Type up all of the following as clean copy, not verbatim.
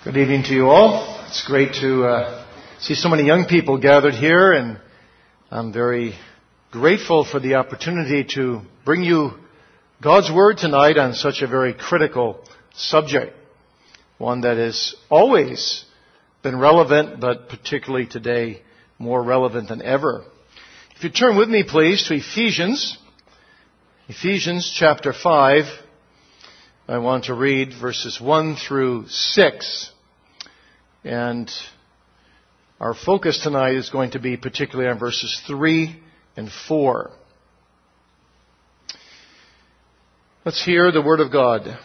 Good evening to you all. It's great to see so many young people gathered here, and I'm very grateful for the opportunity to bring you God's Word tonight on such a very critical subject, one that has always been relevant, but particularly today more relevant than ever. If you turn with me, please, to Ephesians chapter 5, I want to read verses 1 through 6. And our focus tonight is going to be particularly on verses 3 and 4. Let's hear the Word of God.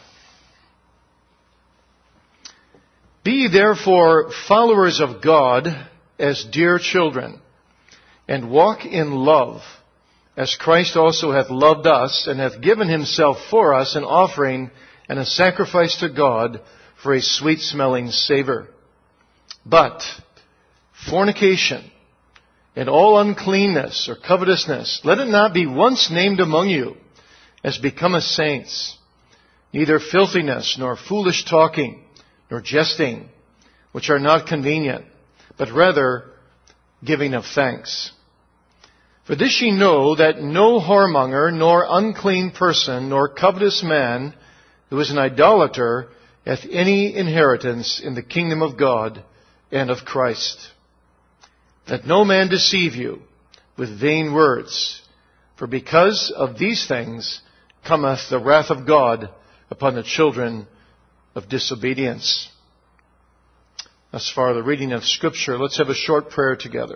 Be ye therefore followers of God as dear children, and walk in love, as Christ also hath loved us, and hath given himself for us an offering and a sacrifice to God for a sweet-smelling savor. But fornication and all uncleanness or covetousness, let it not be once named among you, as becometh saints, neither filthiness, nor foolish talking, nor jesting, which are not convenient, but rather giving of thanks. For this ye know, that no whoremonger, nor unclean person, nor covetous man, who is an idolater, hath any inheritance in the kingdom of God and of Christ. Let no man deceive you with vain words, for because of these things cometh the wrath of God upon the children of disobedience. Thus far the reading of Scripture. Let's have a short prayer together.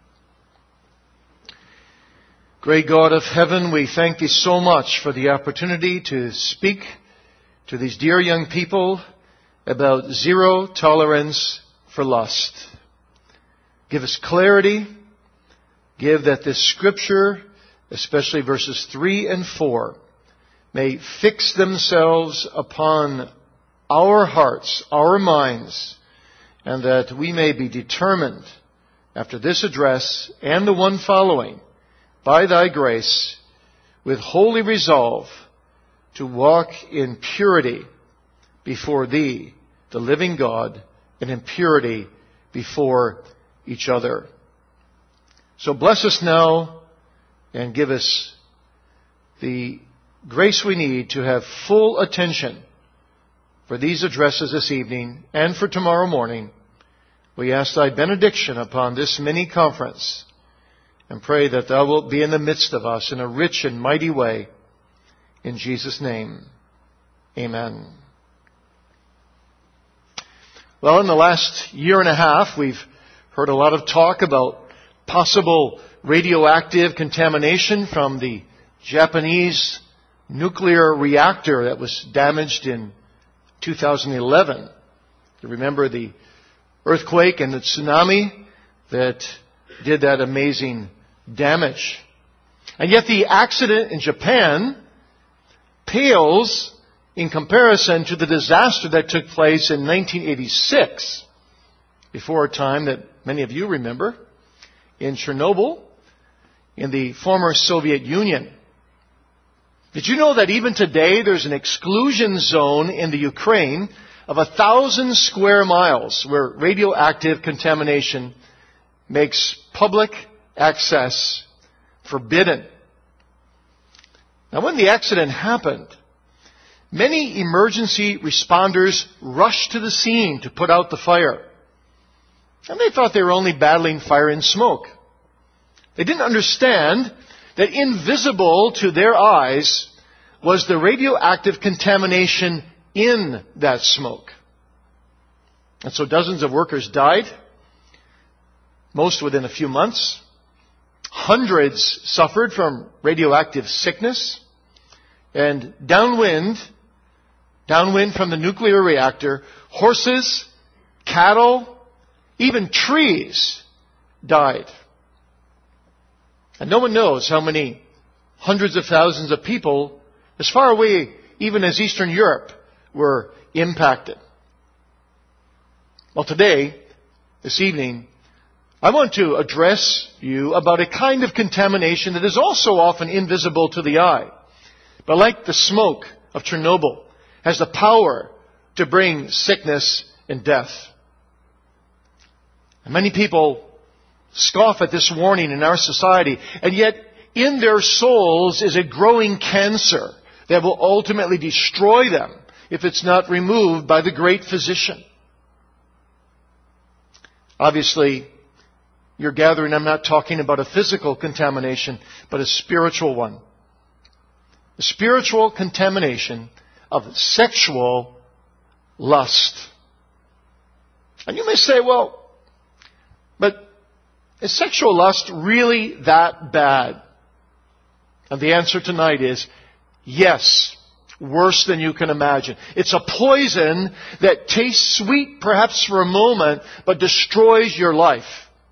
Great God of heaven, we thank Thee so much for the opportunity to speak to these dear young people about zero tolerance for lust. Give us clarity. Give that this Scripture, especially verses 3 and 4, may fix themselves upon our hearts, our minds, and that we may be determined after this address and the one following, by Thy grace, with holy resolve, to walk in purity before Thee, the living God, and in purity before each other. So bless us now and give us the grace we need to have full attention for these addresses this evening and for tomorrow morning. We ask Thy benediction upon this mini conference and pray that Thou wilt be in the midst of us in a rich and mighty way. In Jesus' name, amen. Well, in the last year and a half, we've heard a lot of talk about possible radioactive contamination from the Japanese nuclear reactor that was damaged in 2011. You remember the earthquake and the tsunami that did that amazing damage. And yet the accident in Japan pales in comparison to the disaster that took place in 1986, before a time that many of you remember, in Chernobyl, in the former Soviet Union. Did you know that even today there's an exclusion zone in the Ukraine of 1,000 square miles where radioactive contamination makes public access forbidden? Now, when the accident happened, many emergency responders rushed to the scene to put out the fire. And they thought they were only battling fire and smoke. They didn't understand that invisible to their eyes was the radioactive contamination in that smoke. And so dozens of workers died, most within a few months. Hundreds suffered from radioactive sickness. And downwind from the nuclear reactor, horses, cattle, even trees died. And no one knows how many hundreds of thousands of people, as far away even as Eastern Europe, were impacted. Well, today, this evening, I want to address you about a kind of contamination that is also often invisible to the eye, but like the smoke of Chernobyl, has the power to bring sickness and death. And many people scoff at this warning in our society, and yet in their souls is a growing cancer that will ultimately destroy them if it's not removed by the great physician. Obviously, you're gathering, I'm not talking about a physical contamination, but a spiritual one. The spiritual contamination of sexual lust. And you may say, well, but is sexual lust really that bad? And the answer tonight is yes, worse than you can imagine. It's a poison that tastes sweet perhaps for a moment, but destroys your life.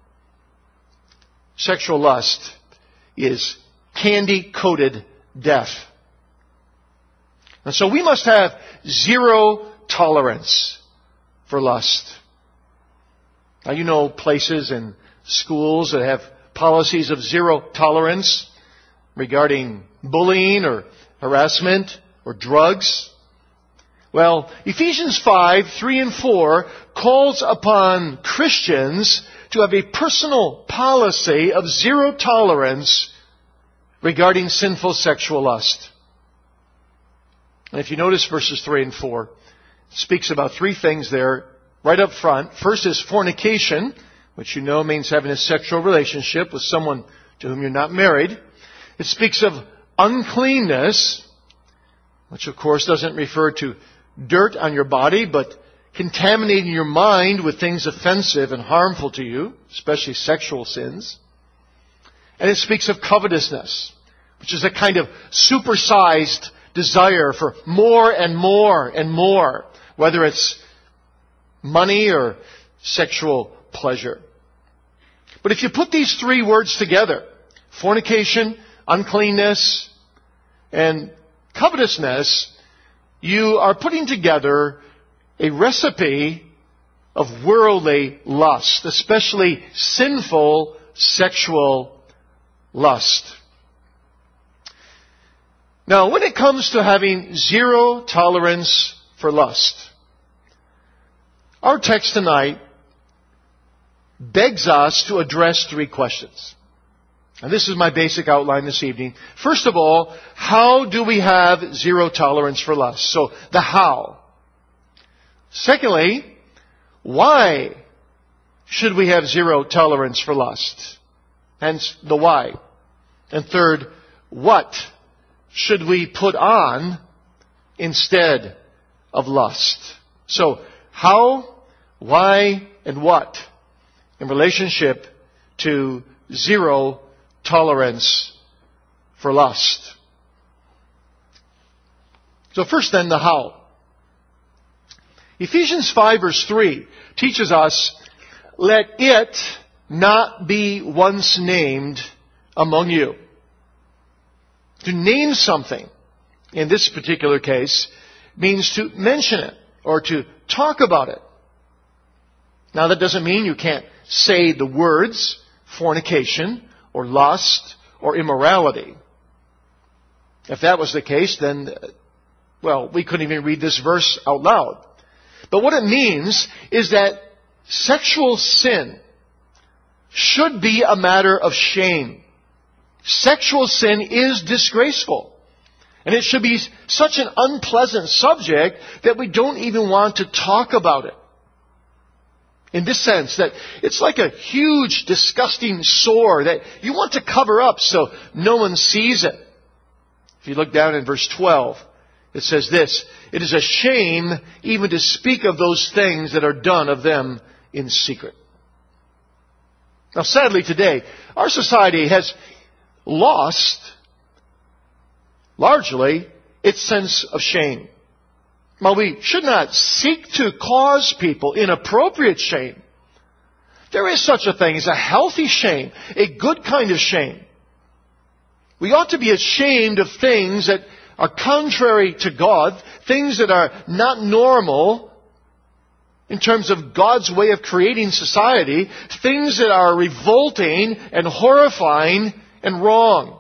Sexual lust is candy-coated death. And so we must have zero tolerance for lust. Now you know places and schools that have policies of zero tolerance regarding bullying or harassment or drugs. Well, Ephesians 5, 3 and 4 calls upon Christians to have a personal policy of zero tolerance regarding sinful sexual lust. And if you notice verses 3 and 4, it speaks about three things there right up front. First is fornication, which you know means having a sexual relationship with someone to whom you're not married. It speaks of uncleanness, which of course doesn't refer to dirt on your body, but contaminating your mind with things offensive and harmful to you, especially sexual sins. And it speaks of covetousness, which is a kind of supersized desire for more and more and more, whether it's money or sexual pleasure. But if you put these three words together, fornication, uncleanness, and covetousness, you are putting together a recipe of worldly lust, especially sinful sexual lust. Now, when it comes to having zero tolerance for lust, our text tonight begs us to address three questions. And this is my basic outline this evening. First of all, how do we have zero tolerance for lust? So, the how. Secondly, why should we have zero tolerance for lust? Hence, the why. And third, what should we put on instead of lust? So, how, why, and what in relationship to zero tolerance for lust. So first then, the how. Ephesians 5 verse 3 teaches us, let it not be once named among you. To name something, in this particular case, means to mention it or to talk about it. Now that doesn't mean you can't say the words fornication or lust or immorality. If that was the case, then, well, we couldn't even read this verse out loud. But what it means is that sexual sin should be a matter of shame. Sexual sin is disgraceful. And it should be such an unpleasant subject that we don't even want to talk about it. In this sense, that it's like a huge, disgusting sore that you want to cover up so no one sees it. If you look down in verse 12, it says this, it is a shame even to speak of those things that are done of them in secret. Now sadly today, our society has lost, largely, its sense of shame. While we should not seek to cause people inappropriate shame, there is such a thing as a healthy shame, a good kind of shame. We ought to be ashamed of things that are contrary to God, things that are not normal in terms of God's way of creating society, things that are revolting and horrifying and wrong.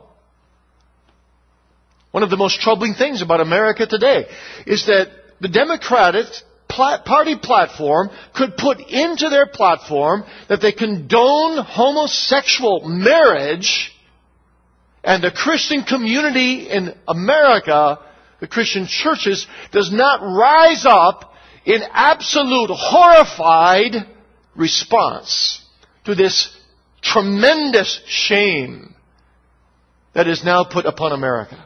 One of the most troubling things about America today is that the Democratic party platform could put into their platform that they condone homosexual marriage, and the Christian community in America, the Christian churches, does not rise up in absolute horrified response to this tremendous shame that is now put upon America.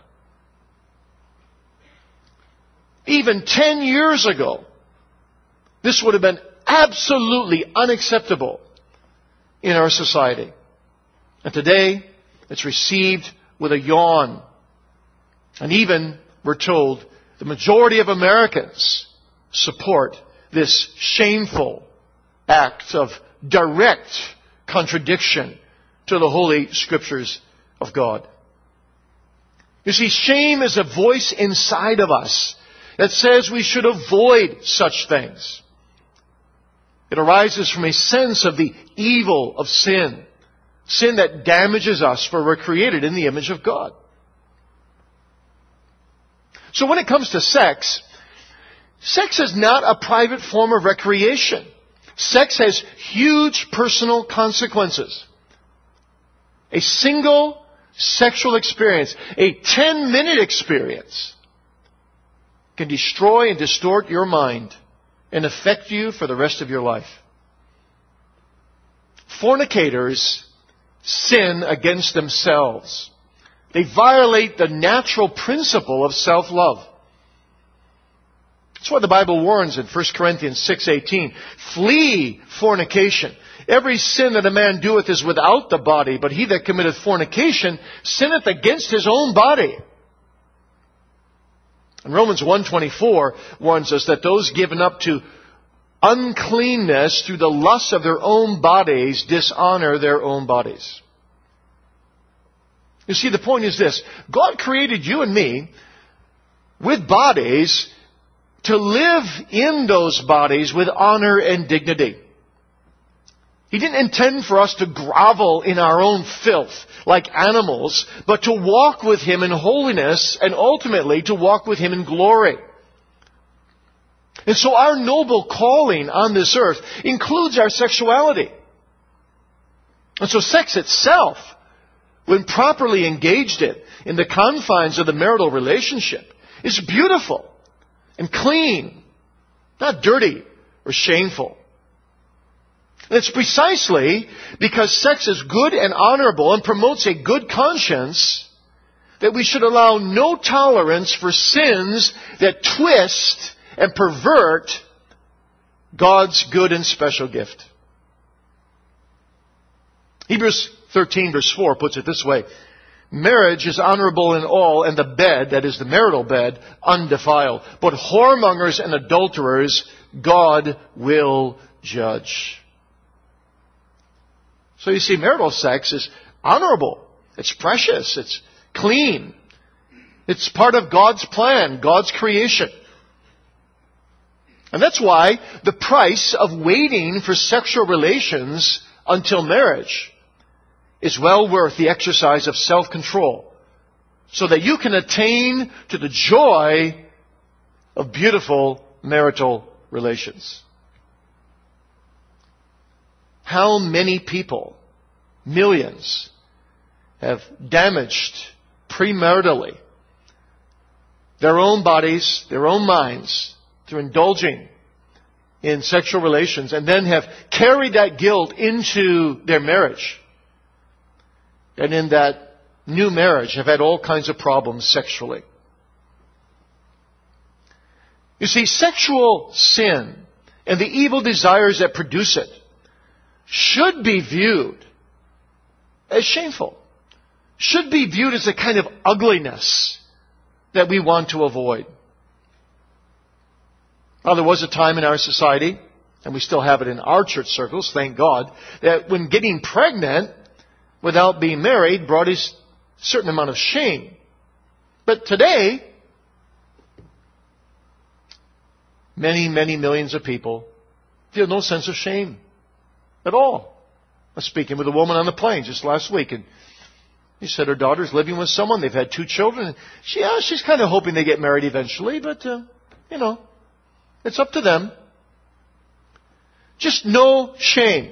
Even 10 years ago, this would have been absolutely unacceptable in our society. And today, it's received with a yawn. And even, we're told, the majority of Americans support this shameful act of direct contradiction to the Holy Scriptures of God. You see, shame is a voice inside of us that says we should avoid such things. It arises from a sense of the evil of sin. Sin that damages us, for we're created in the image of God. So when it comes to sex, sex is not a private form of recreation. Sex has huge personal consequences. A single sexual experience, a 10-minute experience, can destroy and distort your mind and affect you for the rest of your life. Fornicators sin against themselves. They violate the natural principle of self-love. That's why the Bible warns in 1 Corinthians 6:18, flee fornication. Every sin that a man doeth is without the body, but he that committeth fornication sinneth against his own body. And Romans 1:24 warns us that those given up to uncleanness through the lust of their own bodies dishonor their own bodies. You see, the point is this. God created you and me with bodies to live in those bodies with honor and dignity. He didn't intend for us to grovel in our own filth like animals, but to walk with Him in holiness and ultimately to walk with Him in glory. And so our noble calling on this earth includes our sexuality. And so sex itself, when properly engaged in the confines of the marital relationship, is beautiful and clean, not dirty or shameful. And it's precisely because sex is good and honorable and promotes a good conscience that we should allow no tolerance for sins that twist and pervert God's good and special gift. Hebrews 13 verse 4 puts it this way. Marriage is honorable in all, and the bed, that is the marital bed, undefiled. But whoremongers and adulterers God will judge. So you see, marital sex is honorable. It's precious. It's clean. It's part of God's plan, God's creation. And that's why the price of waiting for sexual relations until marriage is well worth the exercise of self-control, so that you can attain to the joy of beautiful marital relations. How many people, millions, have damaged premaritally their own bodies, their own minds, through indulging in sexual relations, and then have carried that guilt into their marriage. And in that new marriage have had all kinds of problems sexually. You see, sexual sin and the evil desires that produce it should be viewed as shameful. Should be viewed as a kind of ugliness that we want to avoid. Now, there was a time in our society, and we still have it in our church circles, thank God, that when getting pregnant without being married brought a certain amount of shame. But today, many, many millions of people feel no sense of shame at all. I was speaking with a woman on the plane just last week, and she said her daughter's living with someone. They've had 2 children. She's kind of hoping they get married eventually, but, It's up to them. Just no shame.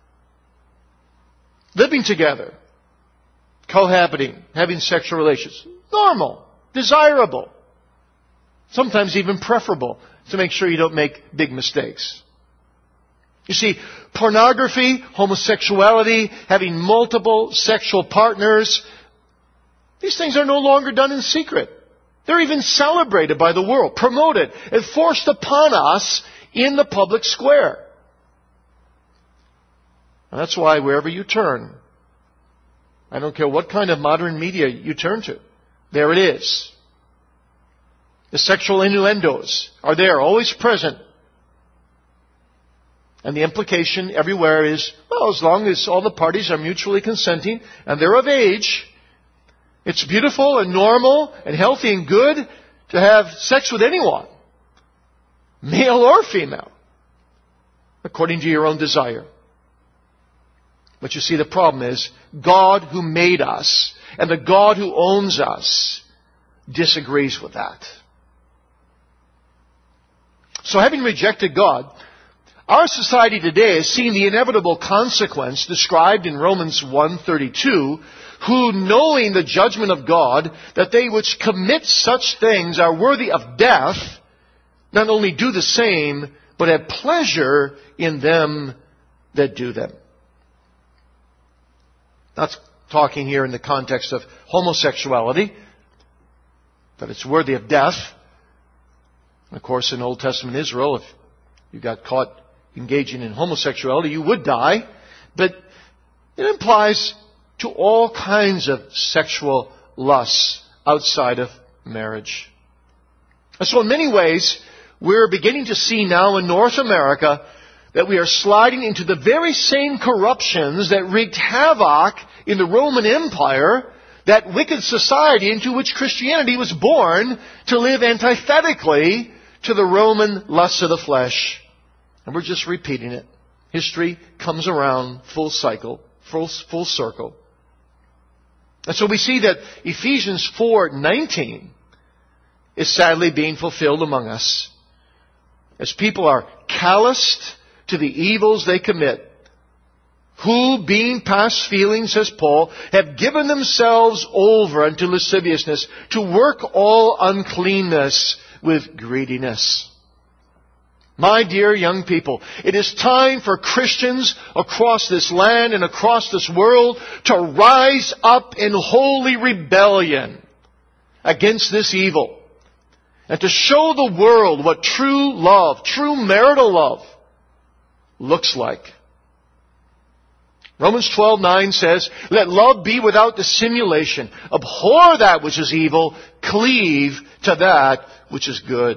Living together. Cohabiting. Having sexual relations. Normal. Desirable. Sometimes even preferable. To make sure you don't make big mistakes. You see, pornography, homosexuality, having multiple sexual partners, these things are no longer done in secret. They're even celebrated by the world, promoted, and forced upon us in the public square. And that's why wherever you turn, I don't care what kind of modern media you turn to, there it is. The sexual innuendos are there, always present. And the implication everywhere is, well, as long as all the parties are mutually consenting and they're of age, it's beautiful and normal and healthy and good to have sex with anyone, male or female, according to your own desire. But you see, the problem is, God who made us and the God who owns us disagrees with that. So having rejected God, our society today has seen the inevitable consequence described in Romans 1:32, who, knowing the judgment of God, that they which commit such things are worthy of death, not only do the same, but have pleasure in them that do them. That's talking here in the context of homosexuality, that it's worthy of death. Of course, in Old Testament Israel, if you got caught engaging in homosexuality, you would die. But it implies to all kinds of sexual lusts outside of marriage. And so in many ways, we're beginning to see now in North America that we are sliding into the very same corruptions that wreaked havoc in the Roman Empire, that wicked society into which Christianity was born to live antithetically to the Roman lusts of the flesh. And we're just repeating it. History comes around full circle. And so we see that Ephesians 4:19 is sadly being fulfilled among us. As people are calloused to the evils they commit, who, being past feeling, says Paul, have given themselves over unto lasciviousness, to work all uncleanness with greediness. My dear young people, it is time for Christians across this land and across this world to rise up in holy rebellion against this evil, and to show the world what true love, true marital love, looks like. Romans 12:9 says, let love be without dissimulation. Abhor that which is evil. Cleave to that which is good.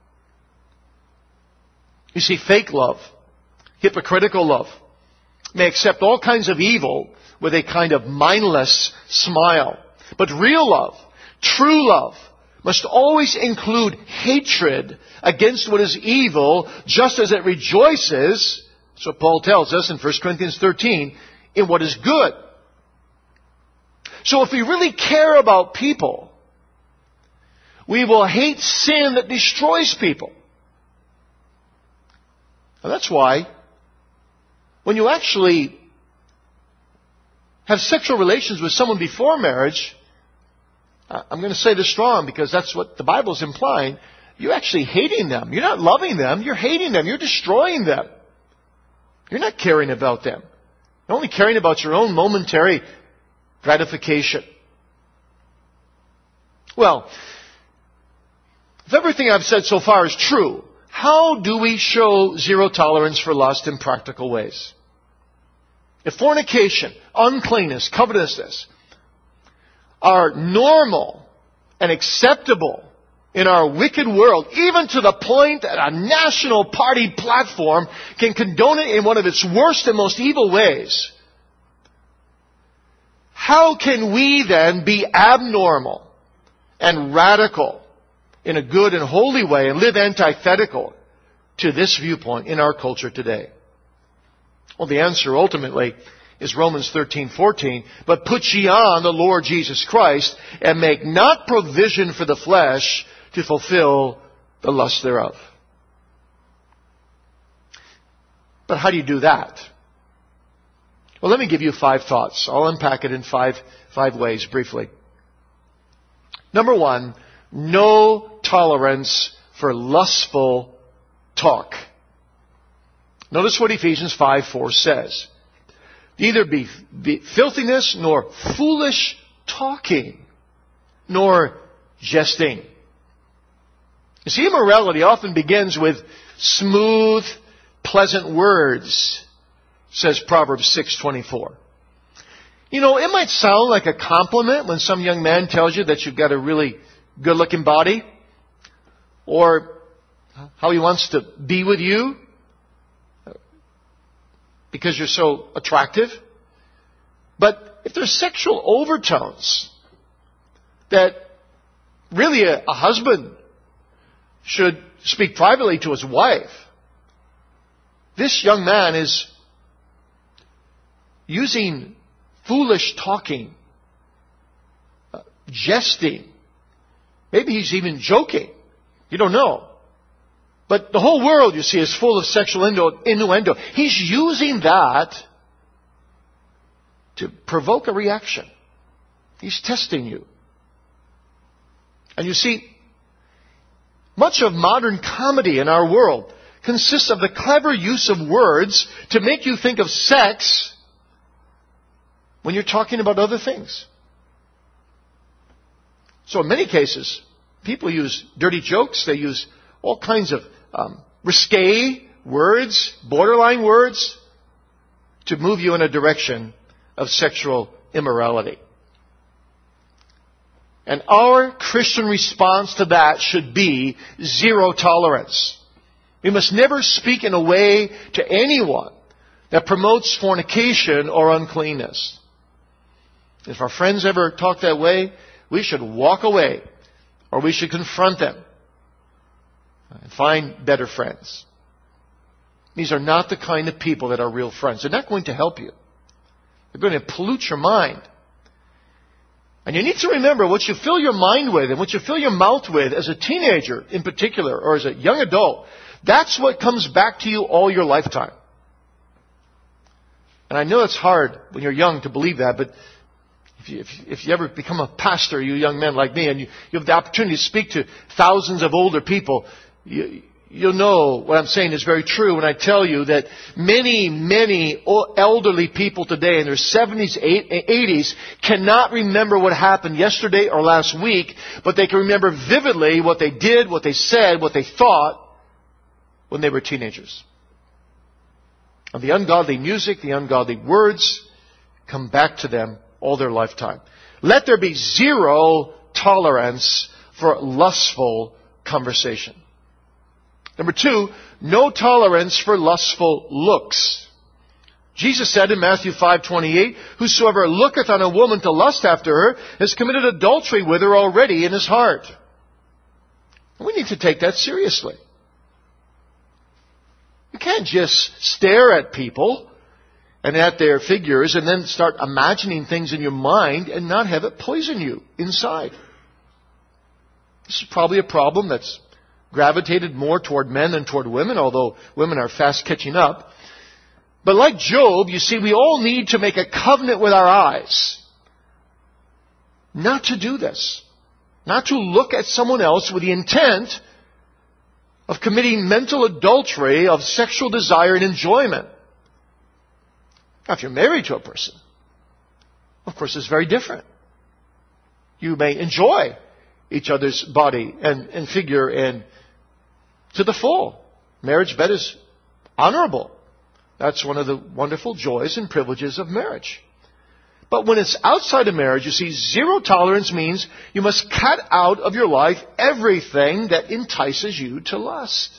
You see, fake love, hypocritical love, may accept all kinds of evil with a kind of mindless smile. But real love, true love, must always include hatred against what is evil, just as it rejoices, that's what Paul tells us in 1 Corinthians 13, in what is good. So if we really care about people, we will hate sin that destroys people. And that's why, when you actually have sexual relations with someone before marriage, I'm going to say this strong because that's what the Bible is implying, you're actually hating them. You're not loving them, you're hating them, you're destroying them. You're not caring about them. You're only caring about your own momentary gratification. Well, if everything I've said so far is true, how do we show zero tolerance for lust in practical ways? If fornication, uncleanness, covetousness are normal and acceptable in our wicked world, even to the point that a national party platform can condone it in one of its worst and most evil ways, how can we then be abnormal and radical in a good and holy way and live antithetical to this viewpoint in our culture today? Well, the answer ultimately is Romans 13:14. But put ye on the Lord Jesus Christ, and make not provision for the flesh to fulfill the lust thereof. But how do you do that? Well, let me give you 5 thoughts. I'll unpack it in five ways briefly. Number 1, no tolerance for lustful talk. Notice what Ephesians 5:4 says. Neither be filthiness, nor foolish talking, nor jesting. You see, immorality often begins with smooth, pleasant words, says Proverbs 6:24. You know, it might sound like a compliment when some young man tells you that you've got a really good-looking body, or how he wants to be with you because you're so attractive. But if there's sexual overtones that really a husband should speak privately to his wife, this young man is using foolish talking, jesting. Maybe he's even joking. You don't know. But the whole world, you see, is full of sexual innuendo. He's using that to provoke a reaction. He's testing you. And you see, much of modern comedy in our world consists of the clever use of words to make you think of sex when you're talking about other things. So in many cases, people use dirty jokes. They use all kinds of risque words, borderline words, to move you in a direction of sexual immorality. And our Christian response to that should be zero tolerance. We must never speak in a way to anyone that promotes fornication or uncleanness. If our friends ever talk that way, we should walk away, or we should confront them and find better friends. These are not the kind of people that are real friends. They're not going to help you. They're going to pollute your mind. And you need to remember what you fill your mind with and what you fill your mouth with as a teenager in particular, or as a young adult, that's what comes back to you all your lifetime. And I know it's hard when you're young to believe that, but if you ever become a pastor, you young men like me, and you have the opportunity to speak to thousands of older people, you'll know what I'm saying is very true when I tell you that many elderly people today in their 70s, 80s cannot remember what happened yesterday or last week, but they can remember vividly what they did, what they said, what they thought when they were teenagers. And the ungodly music, the ungodly words come back to them all their lifetime. Let there be zero tolerance for lustful conversation. Number 2, no tolerance for lustful looks. Jesus said in Matthew 5:28, "Whosoever looketh on a woman to lust after her has committed adultery with her already in his heart." We need to take that seriously. You can't just stare at people and at their figures and then start imagining things in your mind and not have it poison you inside. This is probably a problem that's gravitated more toward men than toward women, although women are fast catching up. But like Job, you see, we all need to make a covenant with our eyes not to do this. Not to look at someone else with the intent of committing mental adultery of sexual desire and enjoyment. Now, if you're married to a person, of course, it's very different. You may enjoy each other's body and figure and to the full. Marriage bed is honorable. That's one of the wonderful joys and privileges of marriage. But when it's outside of marriage, you see, zero tolerance means you must cut out of your life everything that entices you to lust.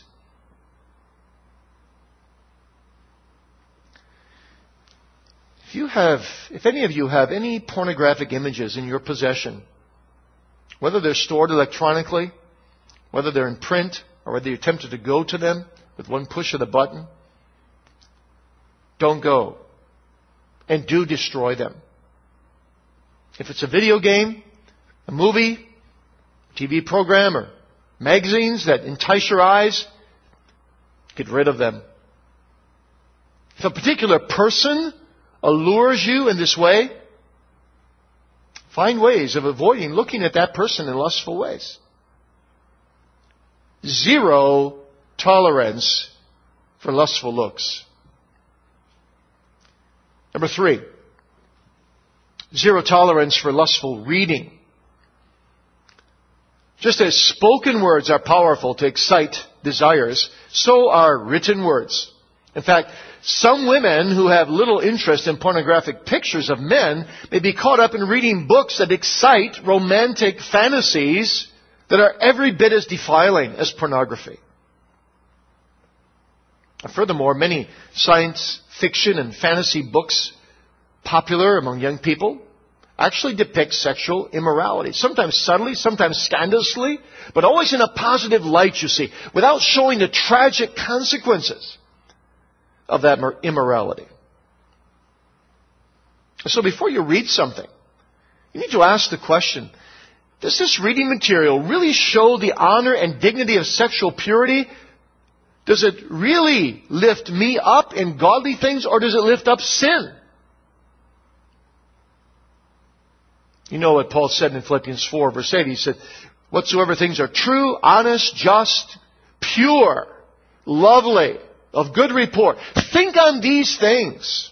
If any of you have any pornographic images in your possession, whether they're stored electronically, whether they're in print, or whether you're tempted to go to them with one push of the button, don't go. And do destroy them. If it's a video game, a movie, TV program, or magazines that entice your eyes, get rid of them. If a particular person allures you in this way, find ways of avoiding looking at that person in lustful ways. Zero tolerance for lustful looks. Number 3, zero tolerance for lustful reading. Just as spoken words are powerful to excite desires, so are written words. In fact, some women who have little interest in pornographic pictures of men may be caught up in reading books that excite romantic fantasies that are every bit as defiling as pornography. And furthermore, many science fiction and fantasy books popular among young people actually depict sexual immorality. Sometimes subtly, sometimes scandalously, but always in a positive light, you see, without showing the tragic consequences of that immorality. So before you read something, you need to ask the question, does this reading material really show the honor and dignity of sexual purity? Does it really lift me up in godly things, or does it lift up sin? You know what Paul said in Philippians 4, verse 8. He said, whatsoever things are true, honest, just, pure, lovely, of good report. Think on these things.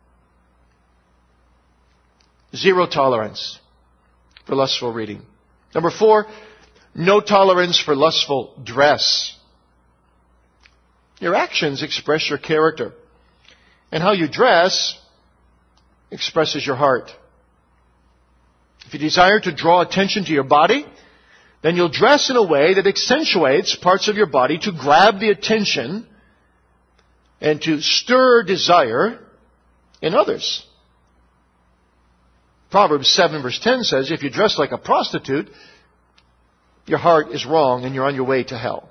Zero tolerance for lustful reading. Number 4, no tolerance for lustful dress. Your actions express your character, and how you dress expresses your heart. If you desire to draw attention to your body, then you'll dress in a way that accentuates parts of your body to grab the attention and to stir desire in others. Proverbs 7 verse 10 says, if you dress like a prostitute, your heart is wrong and you're on your way to hell.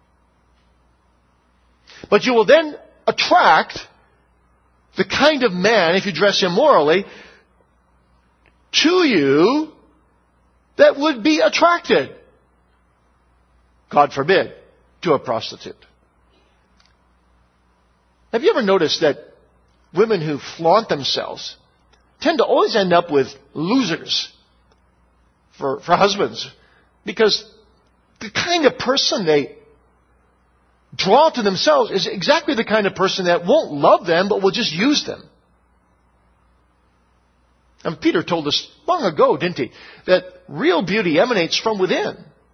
But you will then attract the kind of man, if you dress immorally, to you that would be attracted, God forbid, to a prostitute. Have you ever noticed that women who flaunt themselves tend to always end up with losers for husbands? Because the kind of person they draw to themselves is exactly the kind of person that won't love them but will just use them. And Peter told us long ago, didn't he, that real beauty emanates from within.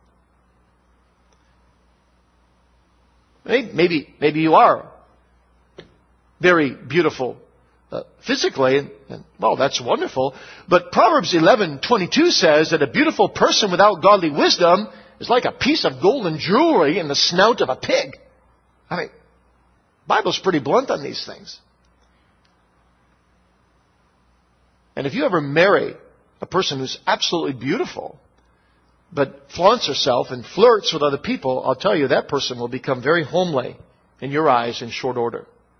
Maybe you are very beautiful physically, and well, that's wonderful. But Proverbs 11:22 says that a beautiful person without godly wisdom is like a piece of golden jewelry in the snout of a pig. I mean, the Bible's pretty blunt on these things. And if you ever marry a person who's absolutely beautiful, but flaunts herself and flirts with other people, I'll tell you, that person will become very homely in your eyes in short order.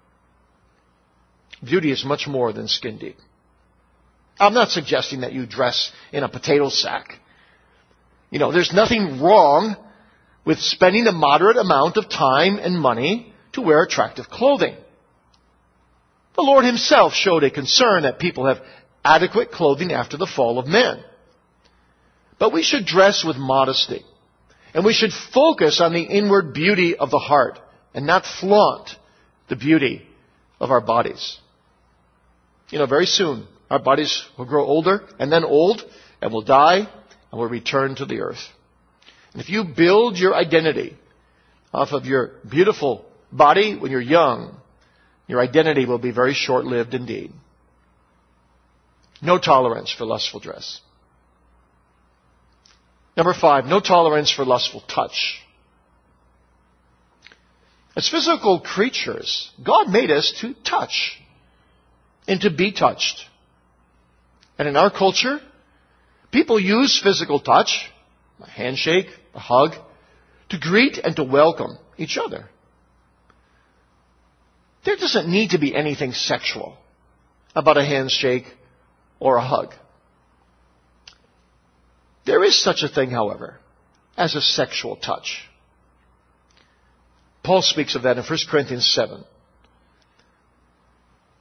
Beauty is much more than skin deep. I'm not suggesting that you dress in a potato sack. You know, there's nothing wrong with spending a moderate amount of time and money to wear attractive clothing. The Lord Himself showed a concern that people have adequate clothing after the fall of man. But we should dress with modesty. And we should focus on the inward beauty of the heart and not flaunt the beauty of our bodies. You know, very soon our bodies will grow older and then old and will die and will return to the earth. And if you build your identity off of your beautiful body when you're young, your identity will be very short-lived indeed. No tolerance for lustful dress. Number 5, no tolerance for lustful touch. As physical creatures, God made us to touch and to be touched. And in our culture, people use physical touch, a handshake, a hug, to greet and to welcome each other. There doesn't need to be anything sexual about a handshake or a hug. There is such a thing, however, as a sexual touch. Paul speaks of that in 1 Corinthians 7.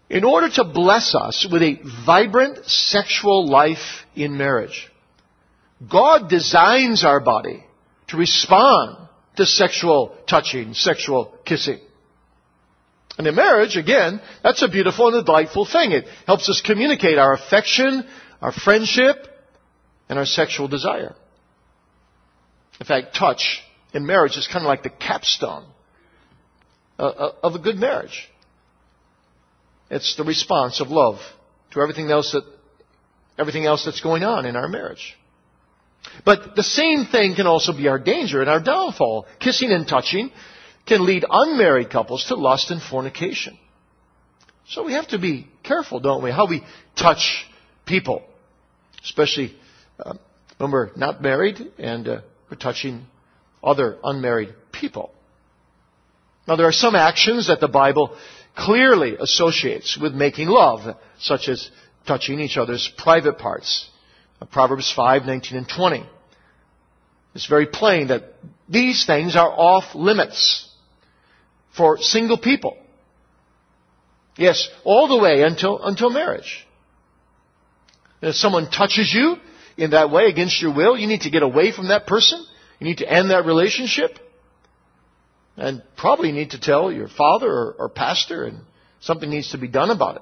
in order to bless us with a vibrant sexual life in marriage. God designs our body to respond to sexual touching, sexual kissing. And in marriage, again, that's a beautiful and a delightful thing. It helps us communicate our affection, our friendship, and our sexual desire. In fact, touch in marriage is kind of like the capstone of a good marriage. It's the response of love to everything else that's going on in our marriage. But the same thing can also be our danger and our downfall. Kissing and touching can lead unmarried couples to lust and fornication. So we have to be careful, don't we, how we touch people, especially when we're not married and we're touching other unmarried people. Now, there are some actions that the Bible clearly associates with making love, such as touching each other's private parts. Proverbs 5:19 and 20. It's very plain that these things are off limits for single people. Yes, all the way until marriage. And if someone touches you in that way against your will, you need to get away from that person. You need to end that relationship. And probably need to tell your father or pastor, and something needs to be done about it.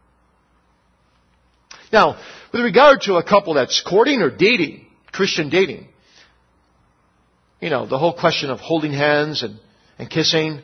Now, with regard to a couple that's courting or dating, Christian dating, the whole question of holding hands and kissing,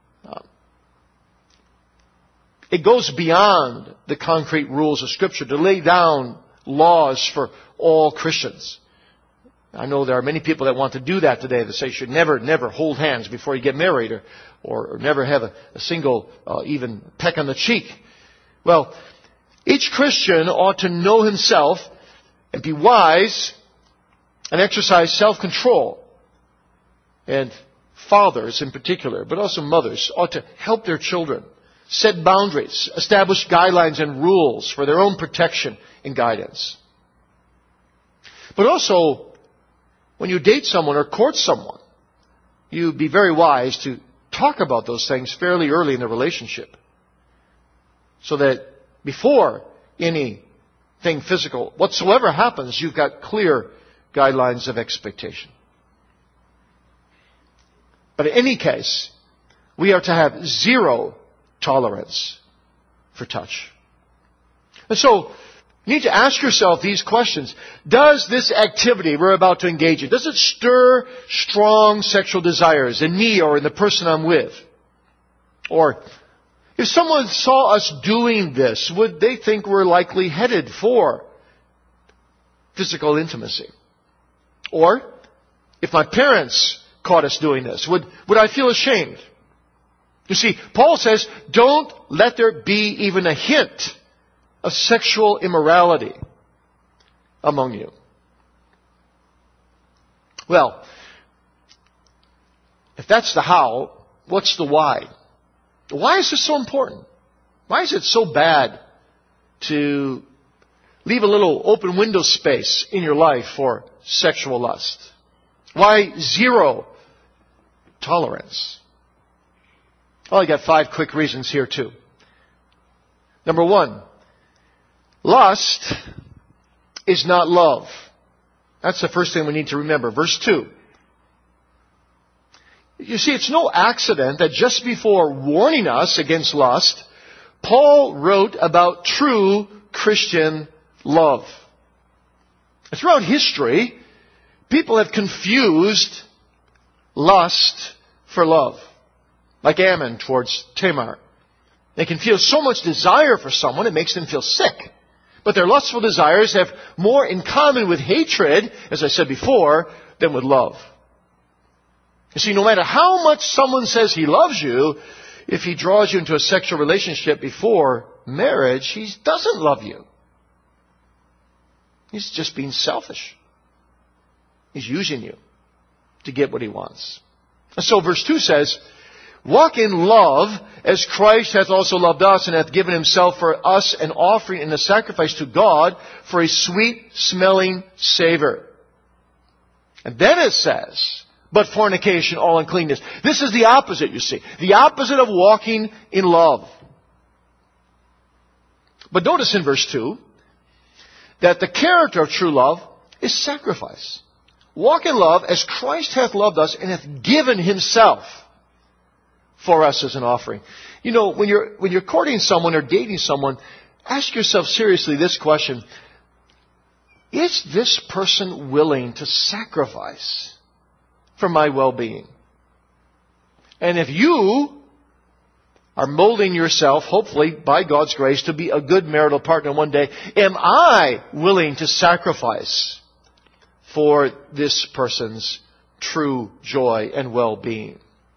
it goes beyond the concrete rules of Scripture to lay down laws for all Christians. I know there are many people that want to do that today, that say you should never hold hands before you get married, or never have a single even peck on the cheek. Well, each Christian ought to know himself and be wise and exercise self-control. And fathers in particular, but also mothers, ought to help their children set boundaries, establish guidelines and rules for their own protection and guidance. But also, when you date someone or court someone, you be very wise to talk about those things fairly early in the relationship, so that before anything physical whatsoever happens, you've got clear guidelines of expectation. But in any case, we are to have zero tolerance for touch. And so, you need to ask yourself these questions. Does this activity we're about to engage in, does it stir strong sexual desires in me or in the person I'm with? Or if someone saw us doing this, would they think we're likely headed for physical intimacy? Or if my parents caught us doing this, would I feel ashamed? You see, Paul says, don't let there be even a hint of sexual immorality among you. Well, if that's the how, what's the why? Why is this so important? Why is it so bad to leave a little open window space in your life for sexual lust? Why zero tolerance? Well, I got 5 quick reasons here too. Number 1, lust is not love. That's the first thing we need to remember. Verse 2. You see, it's no accident that just before warning us against lust, Paul wrote about true Christian love. Throughout history, people have confused lust for love. Like Ammon towards Tamar. They can feel so much desire for someone, it makes them feel sick. But their lustful desires have more in common with hatred, as I said before, than with love. You see, no matter how much someone says he loves you, if he draws you into a sexual relationship before marriage, he doesn't love you. He's just being selfish. He's using you to get what he wants. And so verse 2 says, walk in love as Christ hath also loved us and hath given himself for us an offering and a sacrifice to God for a sweet-smelling savor. And then it says, but fornication, all uncleanness. This is the opposite, you see. The opposite of walking in love. But notice in verse 2 that the character of true love is sacrifice. Walk in love as Christ hath loved us and hath given himself for us as an offering. You know, when you're courting someone or dating someone, ask yourself seriously this question: is this person willing to sacrifice for my well-being? And if you are molding yourself, hopefully by God's grace, to be a good marital partner one day, am I willing to sacrifice for this person's true joy and well-being?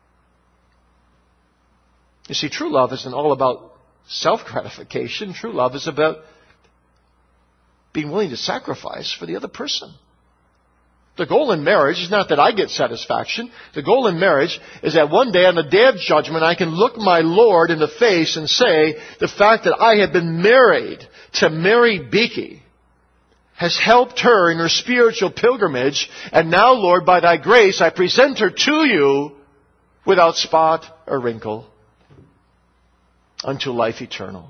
You see, true love isn't all about self-gratification. True love is about being willing to sacrifice for the other person. The goal in marriage is not that I get satisfaction. The goal in marriage is that one day on the day of judgment I can look my Lord in the face and say, the fact that I have been married to Mary Beakey has helped her in her spiritual pilgrimage, and now, Lord, by thy grace, I present her to you without spot or wrinkle unto life eternal.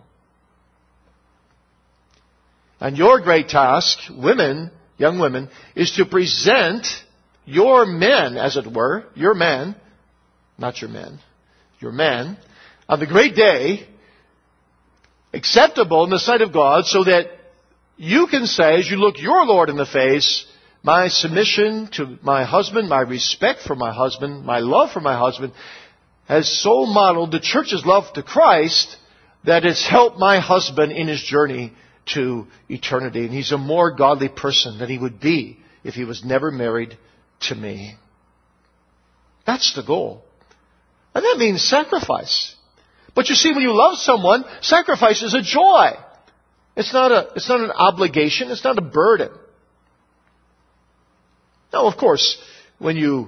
And your great task, women, young women, is to present your men, as it were, your man, not your men, your man, on the great day, acceptable in the sight of God, so that you can say, as you look your Lord in the face, my submission to my husband, my respect for my husband, my love for my husband, has so modeled the church's love to Christ that it's helped my husband in his journey to eternity. And he's a more godly person than he would be if he was never married to me. That's the goal. And that means sacrifice. But you see, when you love someone, sacrifice is a joy. It's not an obligation. It's not a burden. Now, of course, when you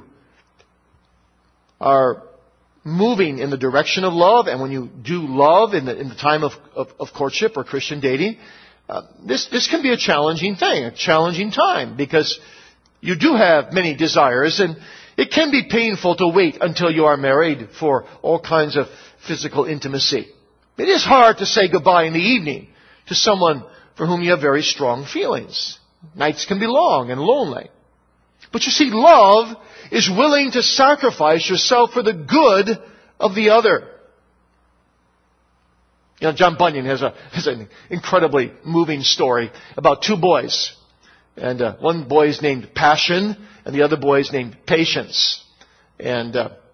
are moving in the direction of love, and when you do love in the time of courtship or Christian dating, this can be a challenging thing, a challenging time, because you do have many desires, and it can be painful to wait until you are married for all kinds of physical intimacy. It is hard to say goodbye in the evening to someone for whom you have very strong feelings. Nights can be long and lonely. But you see, love is willing to sacrifice yourself for the good of the other. You know, John Bunyan has an incredibly moving story about two boys. And one boy is named Passion, and the other boy is named Patience. And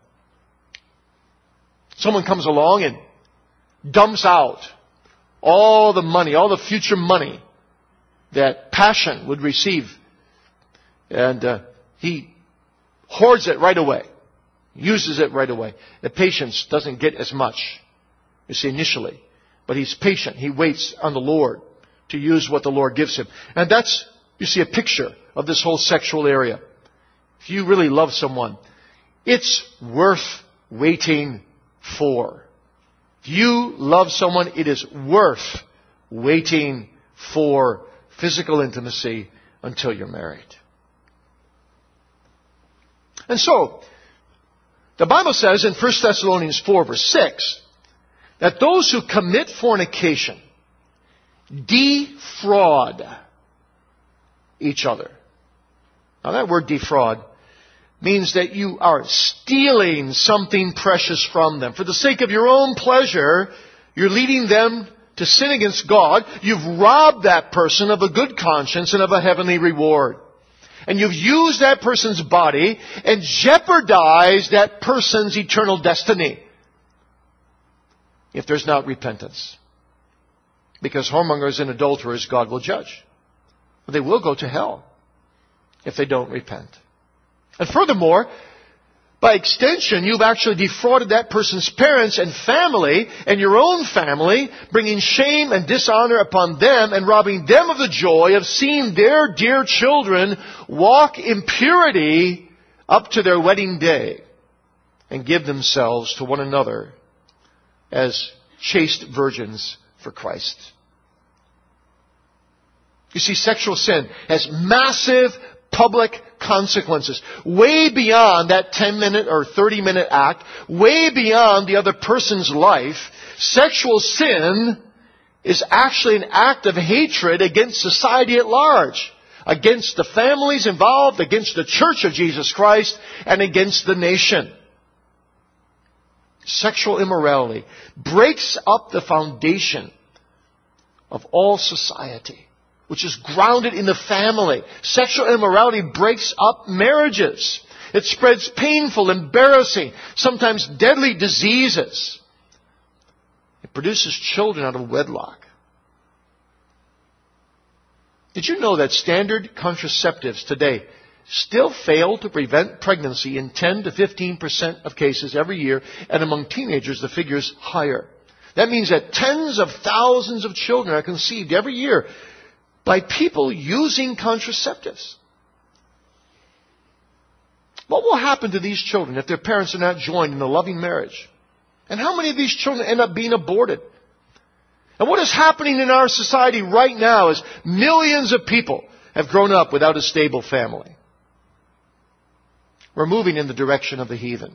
someone comes along and dumps out all the money, all the future money that Passion would receive. And he hoards it right away, uses it right away. The Patience doesn't get as much, you see, initially. But he's patient. He waits on the Lord to use what the Lord gives him. And that's, you see, a picture of this whole sexual area. If you really love someone, it's worth waiting for. If you love someone, it is worth waiting for physical intimacy until you're married. And so, the Bible says in 1 Thessalonians 4, verse 6, that those who commit fornication defraud each other. Now that word defraud means that you are stealing something precious from them. For the sake of your own pleasure, you're leading them to sin against God. You've robbed that person of a good conscience and of a heavenly reward. And you've used that person's body and jeopardized that person's eternal destiny, if there's not repentance. Because whoremongers and adulterers God will judge. They will go to hell if they don't repent. And furthermore, by extension, you've actually defrauded that person's parents and family and your own family, bringing shame and dishonor upon them and robbing them of the joy of seeing their dear children walk in purity up to their wedding day and give themselves to one another as chaste virgins for Christ. You see, sexual sin has massive public consequences, way beyond that 10-minute or 30-minute act, way beyond the other person's life. Sexual sin is actually an act of hatred against society at large, against the families involved, against the Church of Jesus Christ, and against the nation. Sexual immorality breaks up the foundation of all society, which is grounded in the family. Sexual immorality breaks up marriages. It spreads painful, embarrassing, sometimes deadly diseases. It produces children out of wedlock. Did you know that standard contraceptives today still fail to prevent pregnancy in 10 to 15% of cases every year, and among teenagers the figure is higher? That means that tens of thousands of children are conceived every year by people using contraceptives. What will happen to these children if their parents are not joined in a loving marriage? And how many of these children end up being aborted? And what is happening in our society right now is millions of people have grown up without a stable family. We're moving in the direction of the heathen.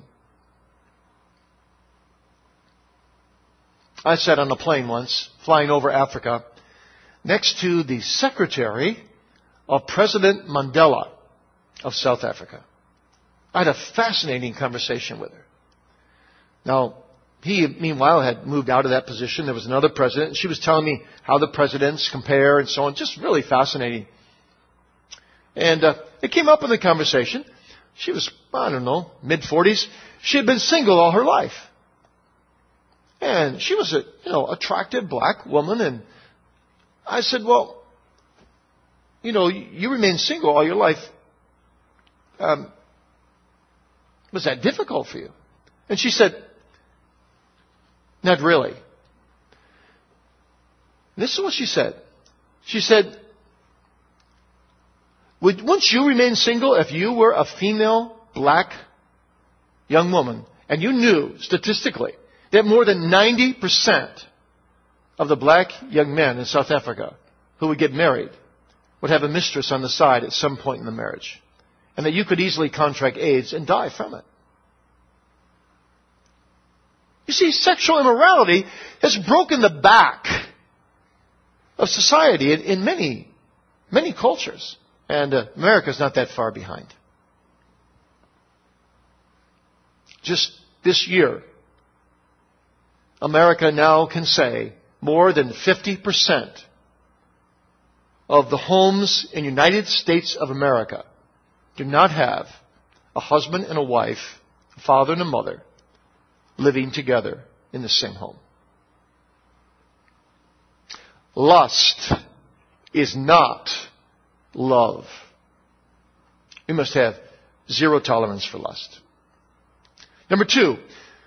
I sat on a plane once, flying over Africa, next to the secretary of President Mandela of South Africa. I had a fascinating conversation with her. Now, he, meanwhile, had moved out of that position. There was another president, and she was telling me how the presidents compare and so on. Just really fascinating. And it came up in the conversation. She was, I don't know, mid-40s. She had been single all her life. And she was a, attractive black woman. And I said, well, you remained single all your life. Was that difficult for you? And she said, not really. This is what she said. She said, wouldn't you remain single if you were a female black young woman and you knew statistically that more than 90% of the black young men in South Africa who would get married would have a mistress on the side at some point in the marriage, and that you could easily contract AIDS and die from it? You see, sexual immorality has broken the back of society in many, many cultures. And America's not that far behind. Just this year, America now can say more than 50% of the homes in the United States of America do not have a husband and a wife, a father and a mother, living together in the same home. Lust is not love. We must have zero tolerance for lust. Number 2,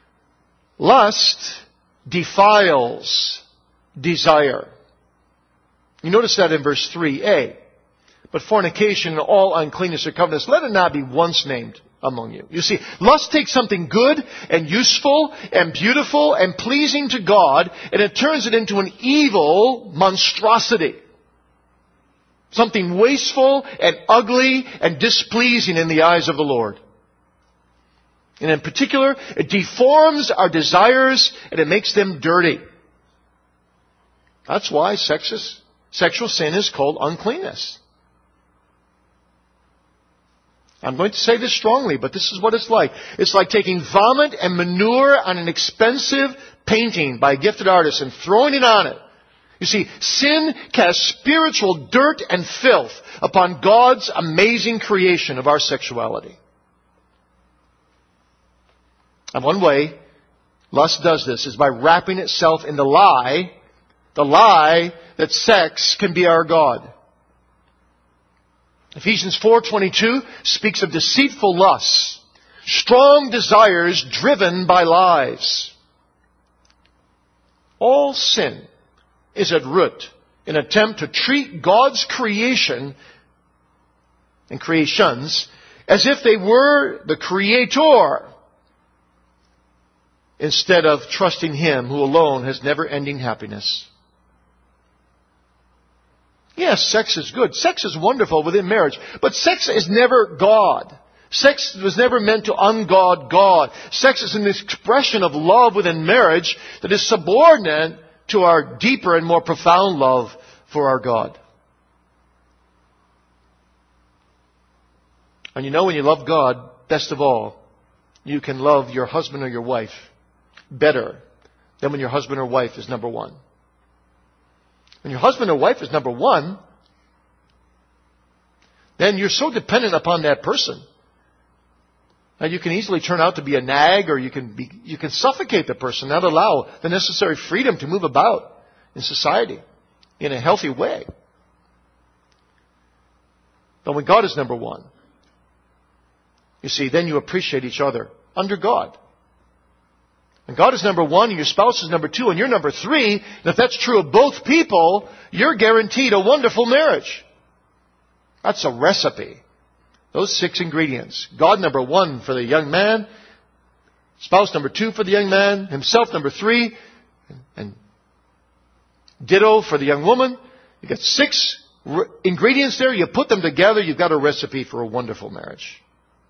lust defiles desire. You notice that in verse 3a. But fornication and all uncleanness or covetousness, let it not be once named among you. You see, lust takes something good and useful and beautiful and pleasing to God, and it turns it into an evil monstrosity. Something wasteful and ugly and displeasing in the eyes of the Lord. And in particular, it deforms our desires and it makes them dirty. That's why sexual sin is called uncleanness. I'm going to say this strongly, but this is what it's like. It's like taking vomit and manure on an expensive painting by a gifted artist and throwing it on it. You see, sin casts spiritual dirt and filth upon God's amazing creation of our sexuality. And one way lust does this is by wrapping itself in the lie that sex can be our God. Ephesians 4:22 speaks of deceitful lusts, strong desires driven by lies. All sin is at root an attempt to treat God's creation and creations as if they were the Creator, instead of trusting Him who alone has never-ending happiness. Yes, sex is good. Sex is wonderful within marriage. But sex is never God. Sex was never meant to ungod God. Sex is an expression of love within marriage that is subordinate to our deeper and more profound love for our God. And you know, when you love God, best of all, you can love your husband or your wife better than when your husband or wife is number one. When your husband or wife is number one, then you're so dependent upon that person that you can easily turn out to be a nag, or you can suffocate the person, not allow the necessary freedom to move about in society in a healthy way. But when God is number one, you see, then you appreciate each other under God. And God is number one, and your spouse is number two, and you're number three. And if that's true of both people, you're guaranteed a wonderful marriage. That's a recipe. Those 6 ingredients. God number one for the young man, spouse number two for the young man, himself number 3, and ditto for the young woman. You got 6 ingredients there. You put them together, you've got a recipe for a wonderful marriage.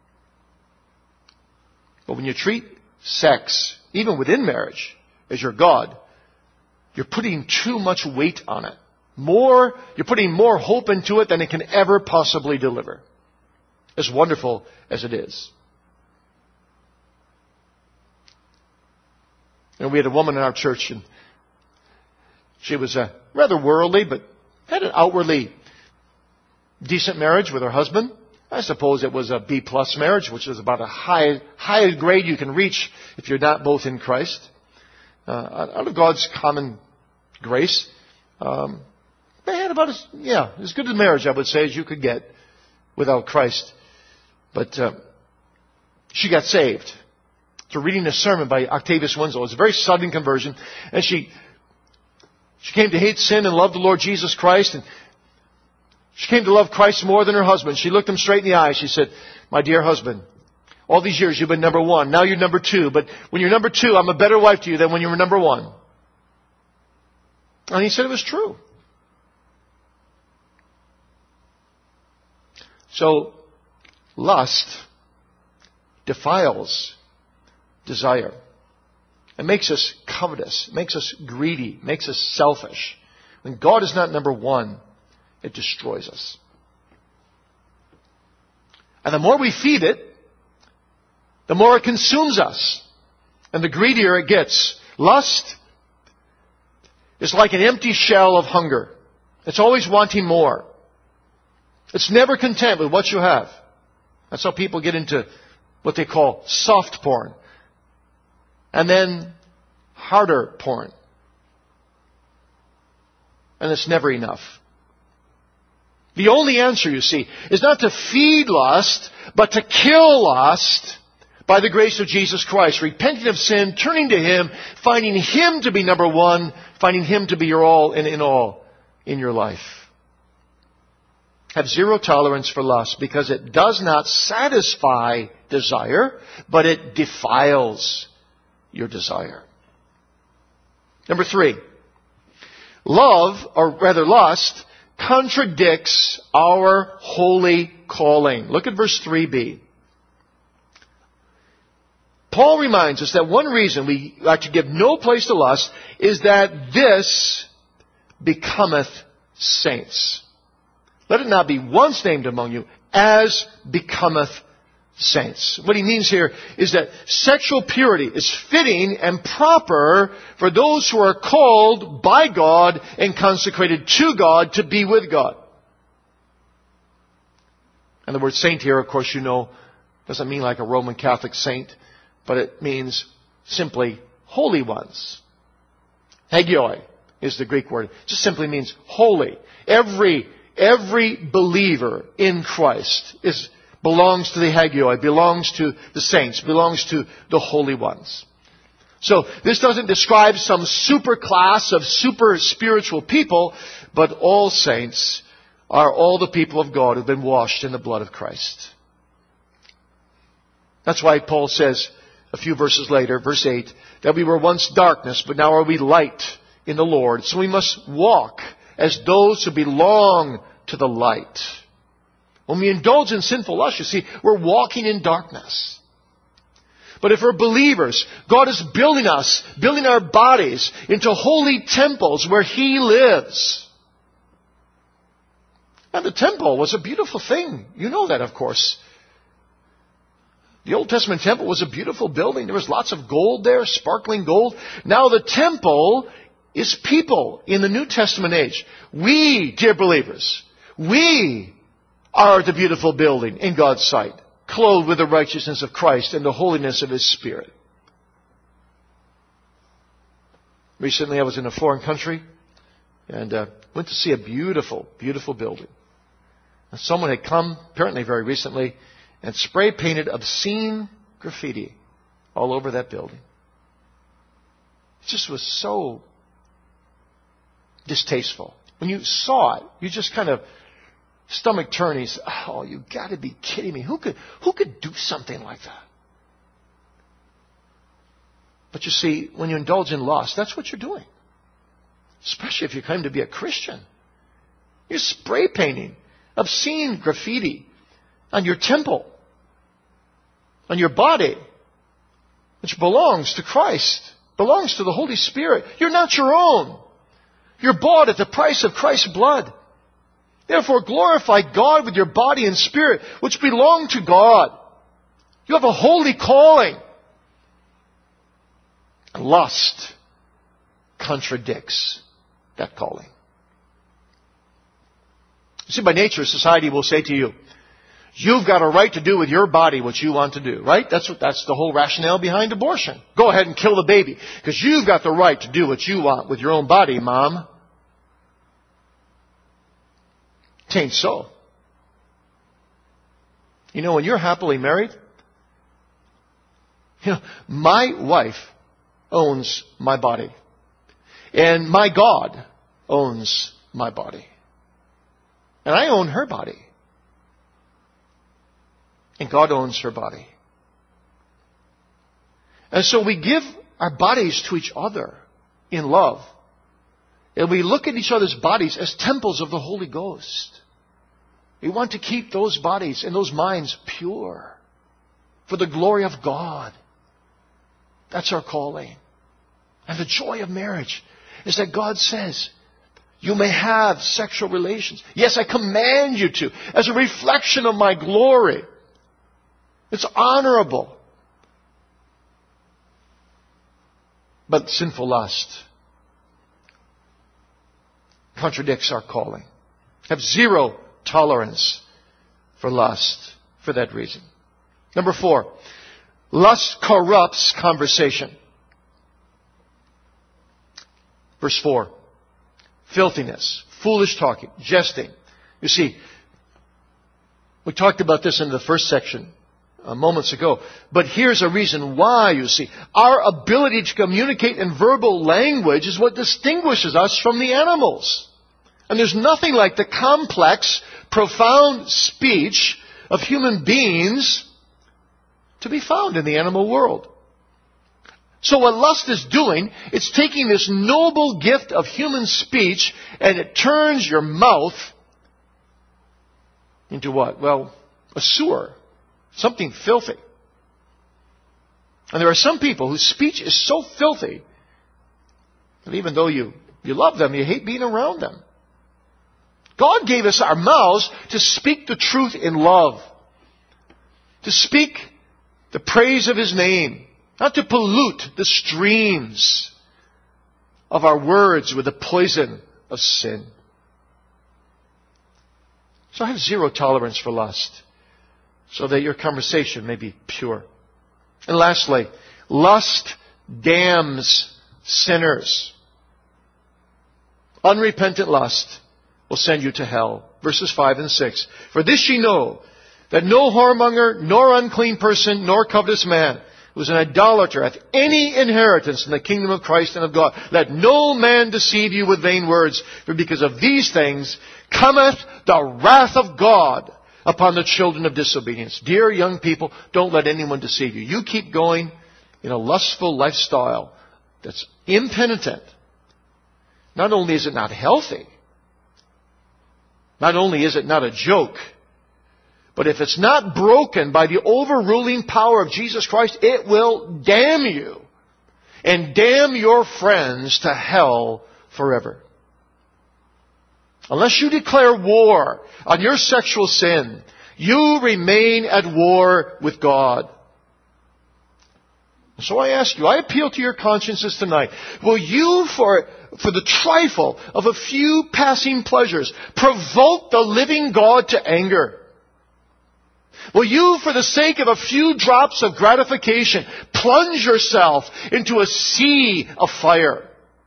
But when you treat sex, even within marriage, as your God, you're putting too much weight on it. You're putting more hope into it than it can ever possibly deliver. As wonderful as it is. And we had a woman in our church, and she was rather worldly, but had an outwardly decent marriage with her husband. I suppose it was a B+ marriage, which is about a high grade you can reach if you're not both in Christ. Out of God's common grace. They had about as good a marriage, I would say, as you could get without Christ. But she got saved through reading a sermon by Octavius Winslow. It was a very sudden conversion. And she came to hate sin and love the Lord Jesus Christ. And she came to love Christ more than her husband. She looked him straight in the eye. She said, "My dear husband, all these years you've been number one. Now you're number 2. But when you're number 2, I'm a better wife to you than when you were number 1. And he said it was true. So, lust defiles desire. It makes us covetous. It makes us greedy. It makes us selfish. When God is not number 1, it destroys us. And the more we feed it, the more it consumes us. And the greedier it gets. Lust is like an empty shell of hunger. It's always wanting more. It's never content with what you have. That's how people get into what they call soft porn. And then harder porn. And it's never enough. The only answer, you see, is not to feed lust, but to kill lust by the grace of Jesus Christ. Repenting of sin, turning to Him, finding Him to be number 1, finding Him to be your all and in all in your life. Have zero tolerance for lust because it does not satisfy desire, but it defiles your desire. Number 3. Lust contradicts our holy calling. Look at verse 3b. Paul reminds us that one reason we are to give no place to lust is that this becometh saints. Let it not be once named among you, as becometh saints. What he means here is that sexual purity is fitting and proper for those who are called by God and consecrated to God to be with God. And the word saint here, of course, you know, doesn't mean like a Roman Catholic saint, but it means simply holy ones. Hagioi is the Greek word. It just simply means holy. Every believer in Christ belongs to the Hagioi, belongs to the saints, belongs to the holy ones. So this doesn't describe some super class of super spiritual people, but all saints are all the people of God who have been washed in the blood of Christ. That's why Paul says a few verses later, verse 8, that we were once darkness, but now are we light in the Lord. So we must walk as those who belong to the light. When we indulge in sinful lust, you see, we're walking in darkness. But if we're believers, God is building us, building our bodies into holy temples where He lives. And the temple was a beautiful thing. You know that, of course. The Old Testament temple was a beautiful building. There was lots of gold there, sparkling gold. Now the temple is people in the New Testament age. We, dear believers, we are the beautiful building in God's sight, clothed with the righteousness of Christ and the holiness of His Spirit. Recently I was in a foreign country and went to see a beautiful, beautiful building. And someone had come, apparently very recently, and spray painted obscene graffiti all over that building. It just was so distasteful. When you saw it, you just kind of stomach turned and you said, oh, you got to be kidding me. Who could do something like that? But you see, when you indulge in lust, that's what you're doing. Especially if you claim to be a Christian. You're spray painting obscene graffiti on your temple, on your body, which belongs to Christ, belongs to the Holy Spirit. You're not your own. You're bought at the price of Christ's blood. Therefore, glorify God with your body and spirit, which belong to God. You have a holy calling. Lust contradicts that calling. You see, by nature, society will say to you, you've got a right to do with your body what you want to do, right? That's the whole rationale behind abortion. Go ahead and kill the baby, because you've got the right to do what you want with your own body, Mom. It ain't so. You know, when you're happily married, my wife owns my body. And my God owns my body. And I own her body. And God owns her body. And so we give our bodies to each other in love. And we look at each other's bodies as temples of the Holy Ghost. We want to keep those bodies and those minds pure for the glory of God. That's our calling. And the joy of marriage is that God says, you may have sexual relations. Yes, I command you to, as a reflection of my glory. It's honorable. But sinful lust contradicts our calling. Have zero tolerance for lust for that reason. Number 4, lust corrupts conversation. Verse 4, filthiness, foolish talking, jesting. You see, we talked about this in the first section moments ago. But here's a reason why, you see. Our ability to communicate in verbal language is what distinguishes us from the animals. And there's nothing like the complex, profound speech of human beings to be found in the animal world. So what lust is doing, it's taking this noble gift of human speech and it turns your mouth into what? Well, a sewer. Something filthy. And there are some people whose speech is so filthy that even though you love them, you hate being around them. God gave us our mouths to speak the truth in love. To speak the praise of His name. Not to pollute the streams of our words with the poison of sin. So I have zero tolerance for lust, so that your conversation may be pure. And lastly, lust damns sinners. Unrepentant lust will send you to hell. Verses 5 and 6. For this ye know, that no whoremonger, nor unclean person, nor covetous man, who is an idolater, hath any inheritance in the kingdom of Christ and of God. Let no man deceive you with vain words, for because of these things cometh the wrath of God upon the children of disobedience. Dear young people, don't let anyone deceive you. You keep going in a lustful lifestyle that's impenitent. Not only is it not healthy, not only is it not a joke, But if it's not broken by the overruling power of Jesus Christ, it will damn you and damn your friends to hell forever. Unless you declare war on your sexual sin, you remain at war with God. So I ask you, I appeal to your consciences tonight. Will you, for the trifle of a few passing pleasures, provoke the living God to anger? Will you, for the sake of a few drops of gratification, plunge yourself into a sea of fire?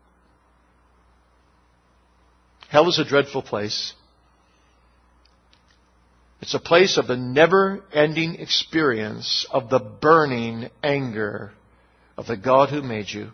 Hell is a dreadful place. It's a place of the never-ending experience of the burning anger of the God who made you.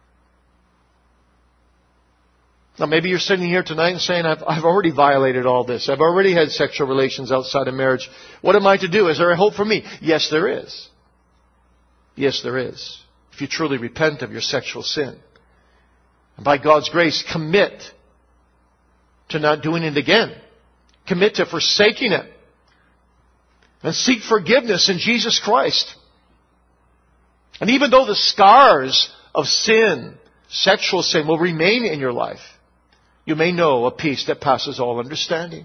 Now maybe you're sitting here tonight and saying, I've already violated all this. I've already had sexual relations outside of marriage. What am I to do? Is there a hope for me? Yes, there is. Yes, there is. If you truly repent of your sexual sin. And by God's grace, commit to not doing it again. Commit to forsaking it. And seek forgiveness in Jesus Christ. And even though the scars of sin, sexual sin, will remain in your life, you may know a peace that passes all understanding.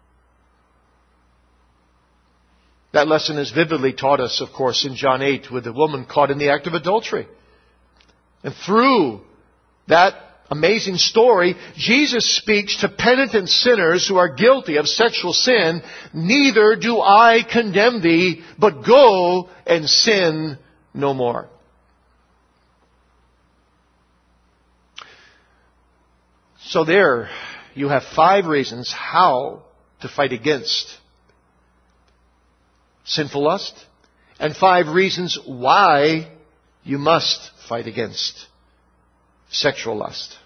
That lesson is vividly taught us, of course, in John 8 with the woman caught in the act of adultery. And through that amazing story, Jesus speaks to penitent sinners who are guilty of sexual sin. Neither do I condemn thee, but go and sin no more. So there you have 5 reasons how to fight against sinful lust, and 5 reasons why you must fight against sexual lust.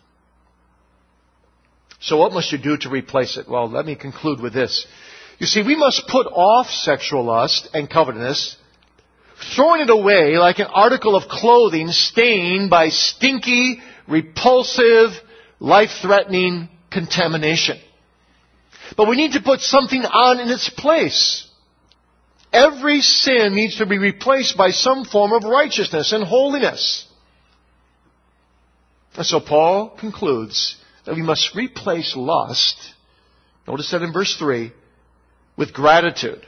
So what must you do to replace it? Well, let me conclude with this. You see, we must put off sexual lust and covetousness, throwing it away like an article of clothing stained by stinky, repulsive, life-threatening contamination. But we need to put something on in its place. Every sin needs to be replaced by some form of righteousness and holiness. And so Paul concludes that we must replace lust, notice that in verse 3, with gratitude.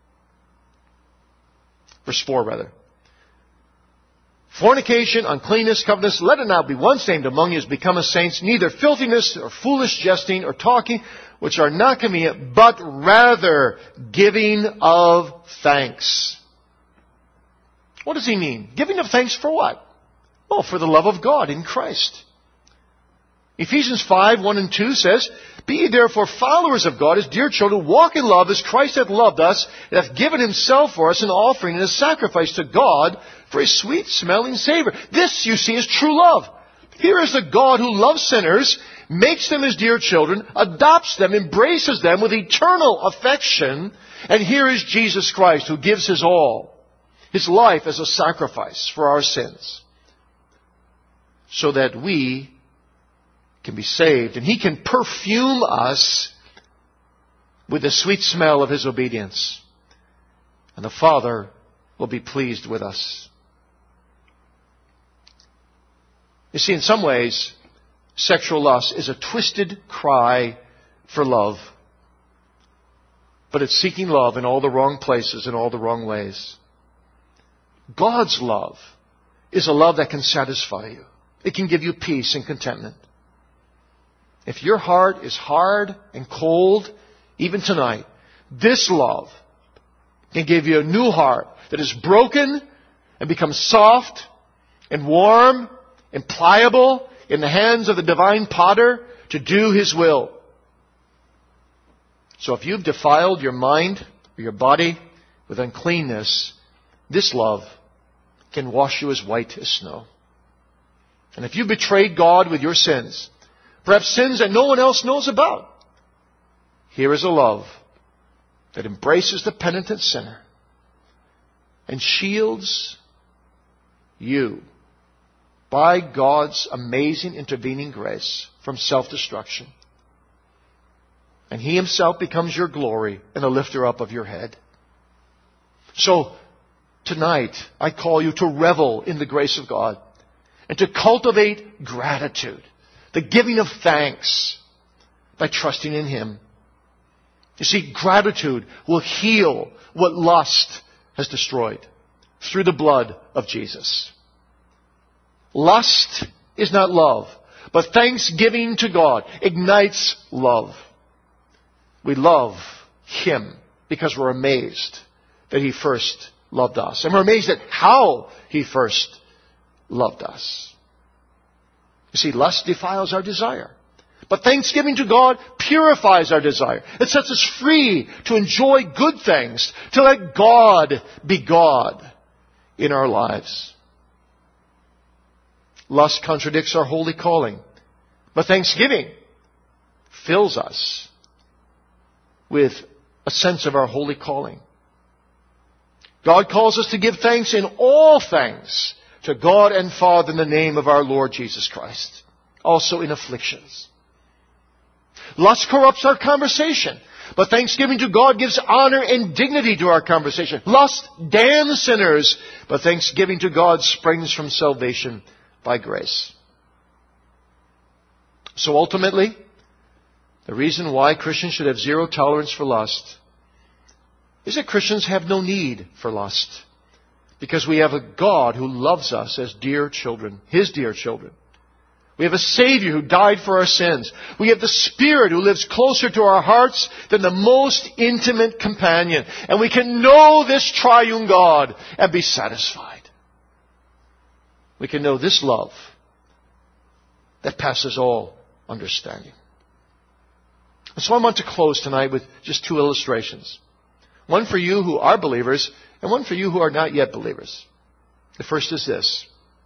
Verse 4, rather. Fornication, uncleanness, covetousness, let it not be once named among you as becometh saints, neither filthiness, or foolish jesting, or talking, which are not convenient, but rather giving of thanks. What does he mean? Giving of thanks for what? Well, for the love of God in Christ. Ephesians 5, 1 and 2 says, Be ye therefore followers of God as dear children, walk in love as Christ hath loved us, and hath given himself for us an offering and a sacrifice to God for a sweet-smelling savor. This, you see, is true love. Here is the God who loves sinners, makes them his dear children, adopts them, embraces them with eternal affection. And here is Jesus Christ who gives his all, his life as a sacrifice for our sins, so that we can be saved. And he can perfume us with the sweet smell of his obedience. And the Father will be pleased with us. You see, in some ways, sexual lust is a twisted cry for love. But it's seeking love in all the wrong places, in all the wrong ways. God's love is a love that can satisfy you. It can give you peace and contentment. If your heart is hard and cold, even tonight, this love can give you a new heart that is broken and becomes soft and warm and pliable in the hands of the divine potter to do his will. So if you've defiled your mind or your body with uncleanness, this love can wash you as white as snow. And if you've betrayed God with your sins, perhaps sins that no one else knows about, here is a love that embraces the penitent sinner and shields you by God's amazing intervening grace from self-destruction. And he himself becomes your glory and the lifter up of your head. So, tonight, I call you to revel in the grace of God and to cultivate gratitude, the giving of thanks by trusting in Him. You see, gratitude will heal what lust has destroyed through the blood of Jesus. Lust is not love, but thanksgiving to God ignites love. We love Him because we're amazed that He first loved us. And we're amazed at how He first loved us. You see, lust defiles our desire. But thanksgiving to God purifies our desire. It sets us free to enjoy good things, to let God be God in our lives. Lust contradicts our holy calling. But thanksgiving fills us with a sense of our holy calling. God calls us to give thanks in all things to God and Father in the name of our Lord Jesus Christ. Also in afflictions. Lust corrupts our conversation. But thanksgiving to God gives honor and dignity to our conversation. Lust damns sinners. But thanksgiving to God springs from salvation by grace. So ultimately, the reason why Christians should have zero tolerance for lust is that Christians have no need for lust. Because we have a God who loves us as dear children, His dear children. We have a Savior who died for our sins. We have the Spirit who lives closer to our hearts than the most intimate companion. And we can know this triune God and be satisfied. We can know this love that passes all understanding. And so I want to close tonight with just two illustrations. One for you who are believers and one for you who are not yet believers. The first is this.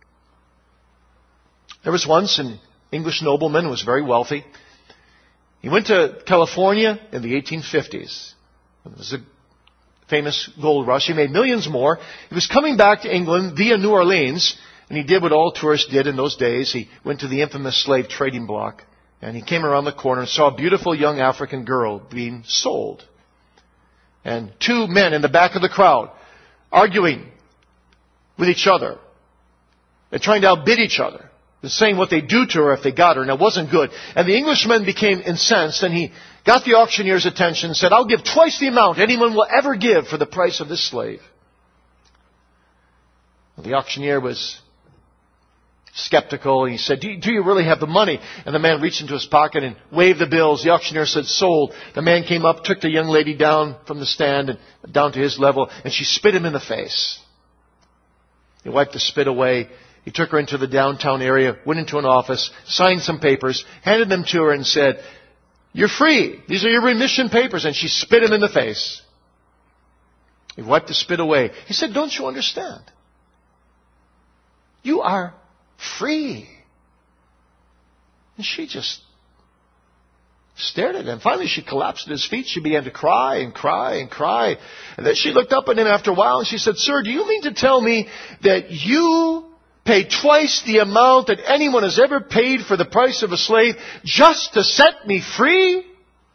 There was once an English nobleman who was very wealthy. He went to California in the 1850s. It was a famous gold rush. He made millions more. He was coming back to England via New Orleans, and he did what all tourists did in those days. He went to the infamous slave trading block, and he came around the corner and saw a beautiful young African girl being sold. And two men in the back of the crowd arguing with each other and trying to outbid each other. And saying what they'd do to her if they got her, and it wasn't good. And the Englishman became incensed, and he got the auctioneer's attention and said, "I'll give twice the amount anyone will ever give for the price of this slave." Well, the auctioneer was skeptical, and he said, do you really have the money? And the man reached into his pocket and waved the bills. The auctioneer said, "Sold." The man came up, took the young lady down from the stand and down to his level, and she spit him in the face. He wiped the spit away. He took her into the downtown area, went into an office, signed some papers, handed them to her and said, "You're free. These are your remission papers." And she spit him in the face. He wiped the spit away. He said, "Don't you understand? You are free." And she just stared at him. Finally, she collapsed at his feet. She began to cry and cry and cry. And then she looked up at him after a while and she said, "Sir, do you mean to tell me that you pay twice the amount that anyone has ever paid for the price of a slave just to set me free?"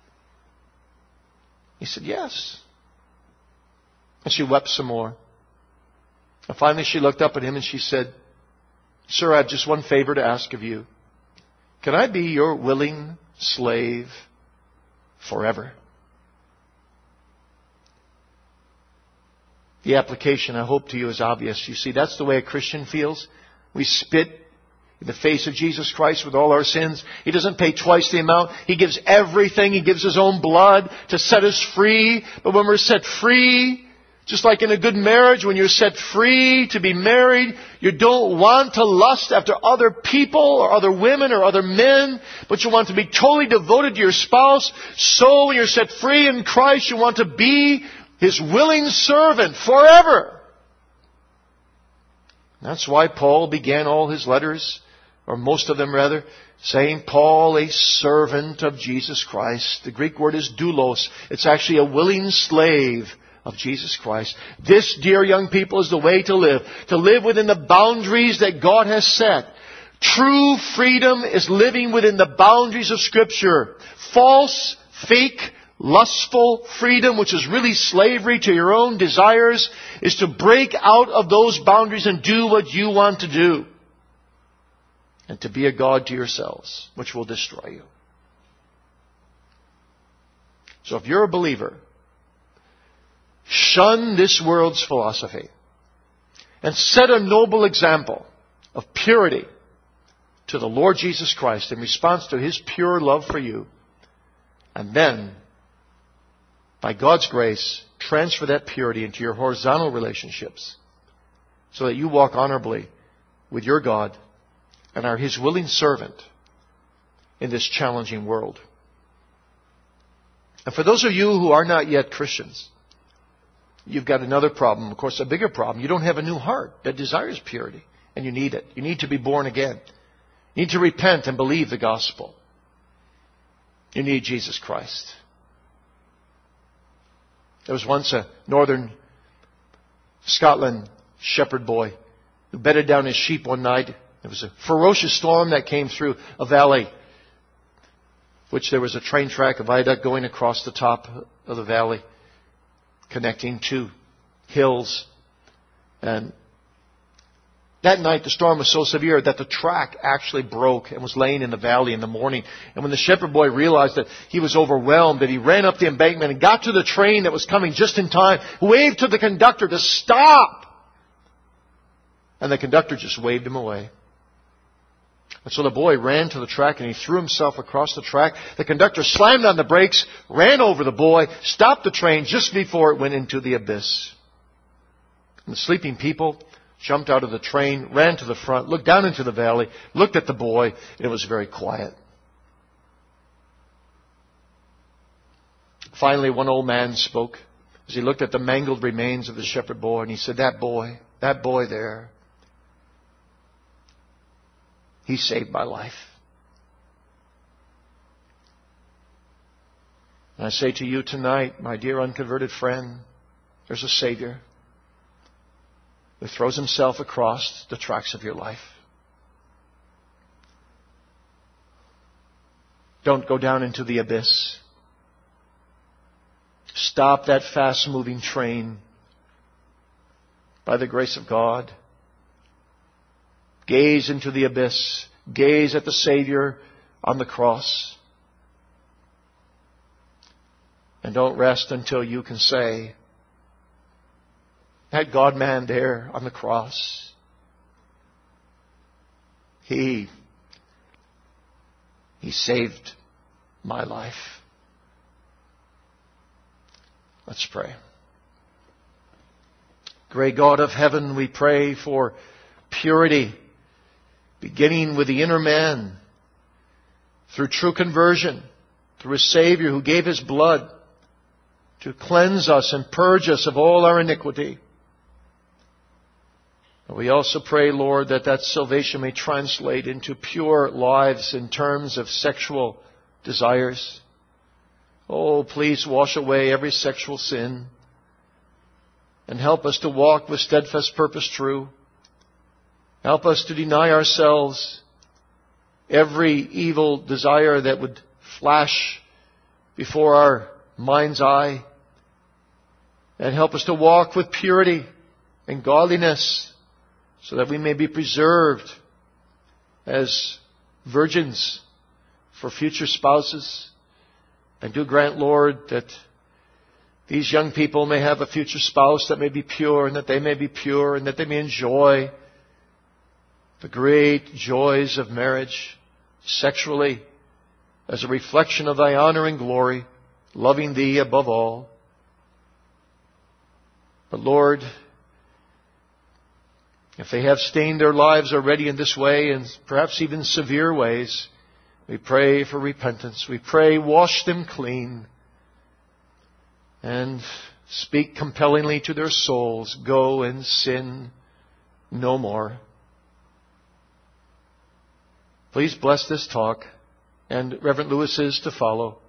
He said, "Yes." And she wept some more. And finally she looked up at him and she said, "Sir, I have just one favor to ask of you. Can I be your willing slave forever?" The application, I hope, to you is obvious. You see, that's the way a Christian feels. We spit in the face of Jesus Christ with all our sins. He doesn't pay twice the amount. He gives everything. He gives His own blood to set us free. But when we're set free, just like in a good marriage, when you're set free to be married, you don't want to lust after other people or other women or other men, but you want to be totally devoted to your spouse. So when you're set free in Christ, you want to be His willing servant forever. That's why Paul began all his letters, or most of them rather, saying, "Paul, a servant of Jesus Christ." The Greek word is doulos. It's actually a willing slave of Jesus Christ. This, dear young people, is the way to live within the boundaries that God has set. True freedom is living within the boundaries of Scripture. False, fake lustful freedom, which is really slavery to your own desires, is to break out of those boundaries and do what you want to do. And to be a god to yourselves, which will destroy you. So if you're a believer, shun this world's philosophy and set a noble example of purity to the Lord Jesus Christ in response to His pure love for you. And then, by God's grace, transfer that purity into your horizontal relationships so that you walk honorably with your God and are His willing servant in this challenging world. And for those of you who are not yet Christians, you've got another problem, of course, a bigger problem. You don't have a new heart that desires purity, and you need it. You need to be born again. You need to repent and believe the gospel. You need Jesus Christ. There was once a northern Scotland shepherd boy who bedded down his sheep one night. There was a ferocious storm that came through a valley, which there was a train track, a viaduct going across the top of the valley, connecting two hills. And that night the storm was so severe that the track actually broke and was laying in the valley in the morning. And when the shepherd boy realized that he was overwhelmed, that he ran up the embankment and got to the train that was coming just in time, waved to the conductor to stop. And the conductor just waved him away. And so the boy ran to the track and he threw himself across the track. The conductor slammed on the brakes, ran over the boy, stopped the train just before it went into the abyss. And the sleeping people jumped out of the train, ran to the front, looked down into the valley, looked at the boy, and it was very quiet. Finally, one old man spoke as he looked at the mangled remains of the shepherd boy, and he said, that boy there, he saved my life. And I say to you tonight, my dear unconverted friend, there's a Savior who throws Himself across the tracks of your life. Don't go down into the abyss. Stop that fast-moving train by the grace of God. Gaze into the abyss. Gaze at the Savior on the cross. And don't rest until you can say, that God-man there on the cross, He saved my life. Let's pray. Great God of heaven, we pray for purity, beginning with the inner man, through true conversion, through a Savior who gave His blood to cleanse us and purge us of all our iniquity. We also pray, Lord, that salvation may translate into pure lives in terms of sexual desires. Oh, please wash away every sexual sin and help us to walk with steadfast purpose true. Help us to deny ourselves every evil desire that would flash before our mind's eye. And help us to walk with purity and godliness so that we may be preserved as virgins for future spouses. And do grant, Lord, that these young people may have a future spouse that may be pure, and that they may be pure, and that they may enjoy the great joys of marriage sexually as a reflection of Thy honor and glory, loving Thee above all. But Lord, if they have stained their lives already in this way, and perhaps even severe ways, we pray for repentance. We pray, wash them clean. And speak compellingly to their souls, go and sin no more. Please bless this talk, and Reverend Lewis is to follow.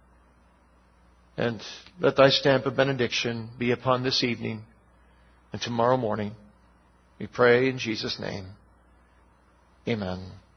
And let Thy stamp of benediction be upon this evening and tomorrow morning. We pray in Jesus' name. Amen.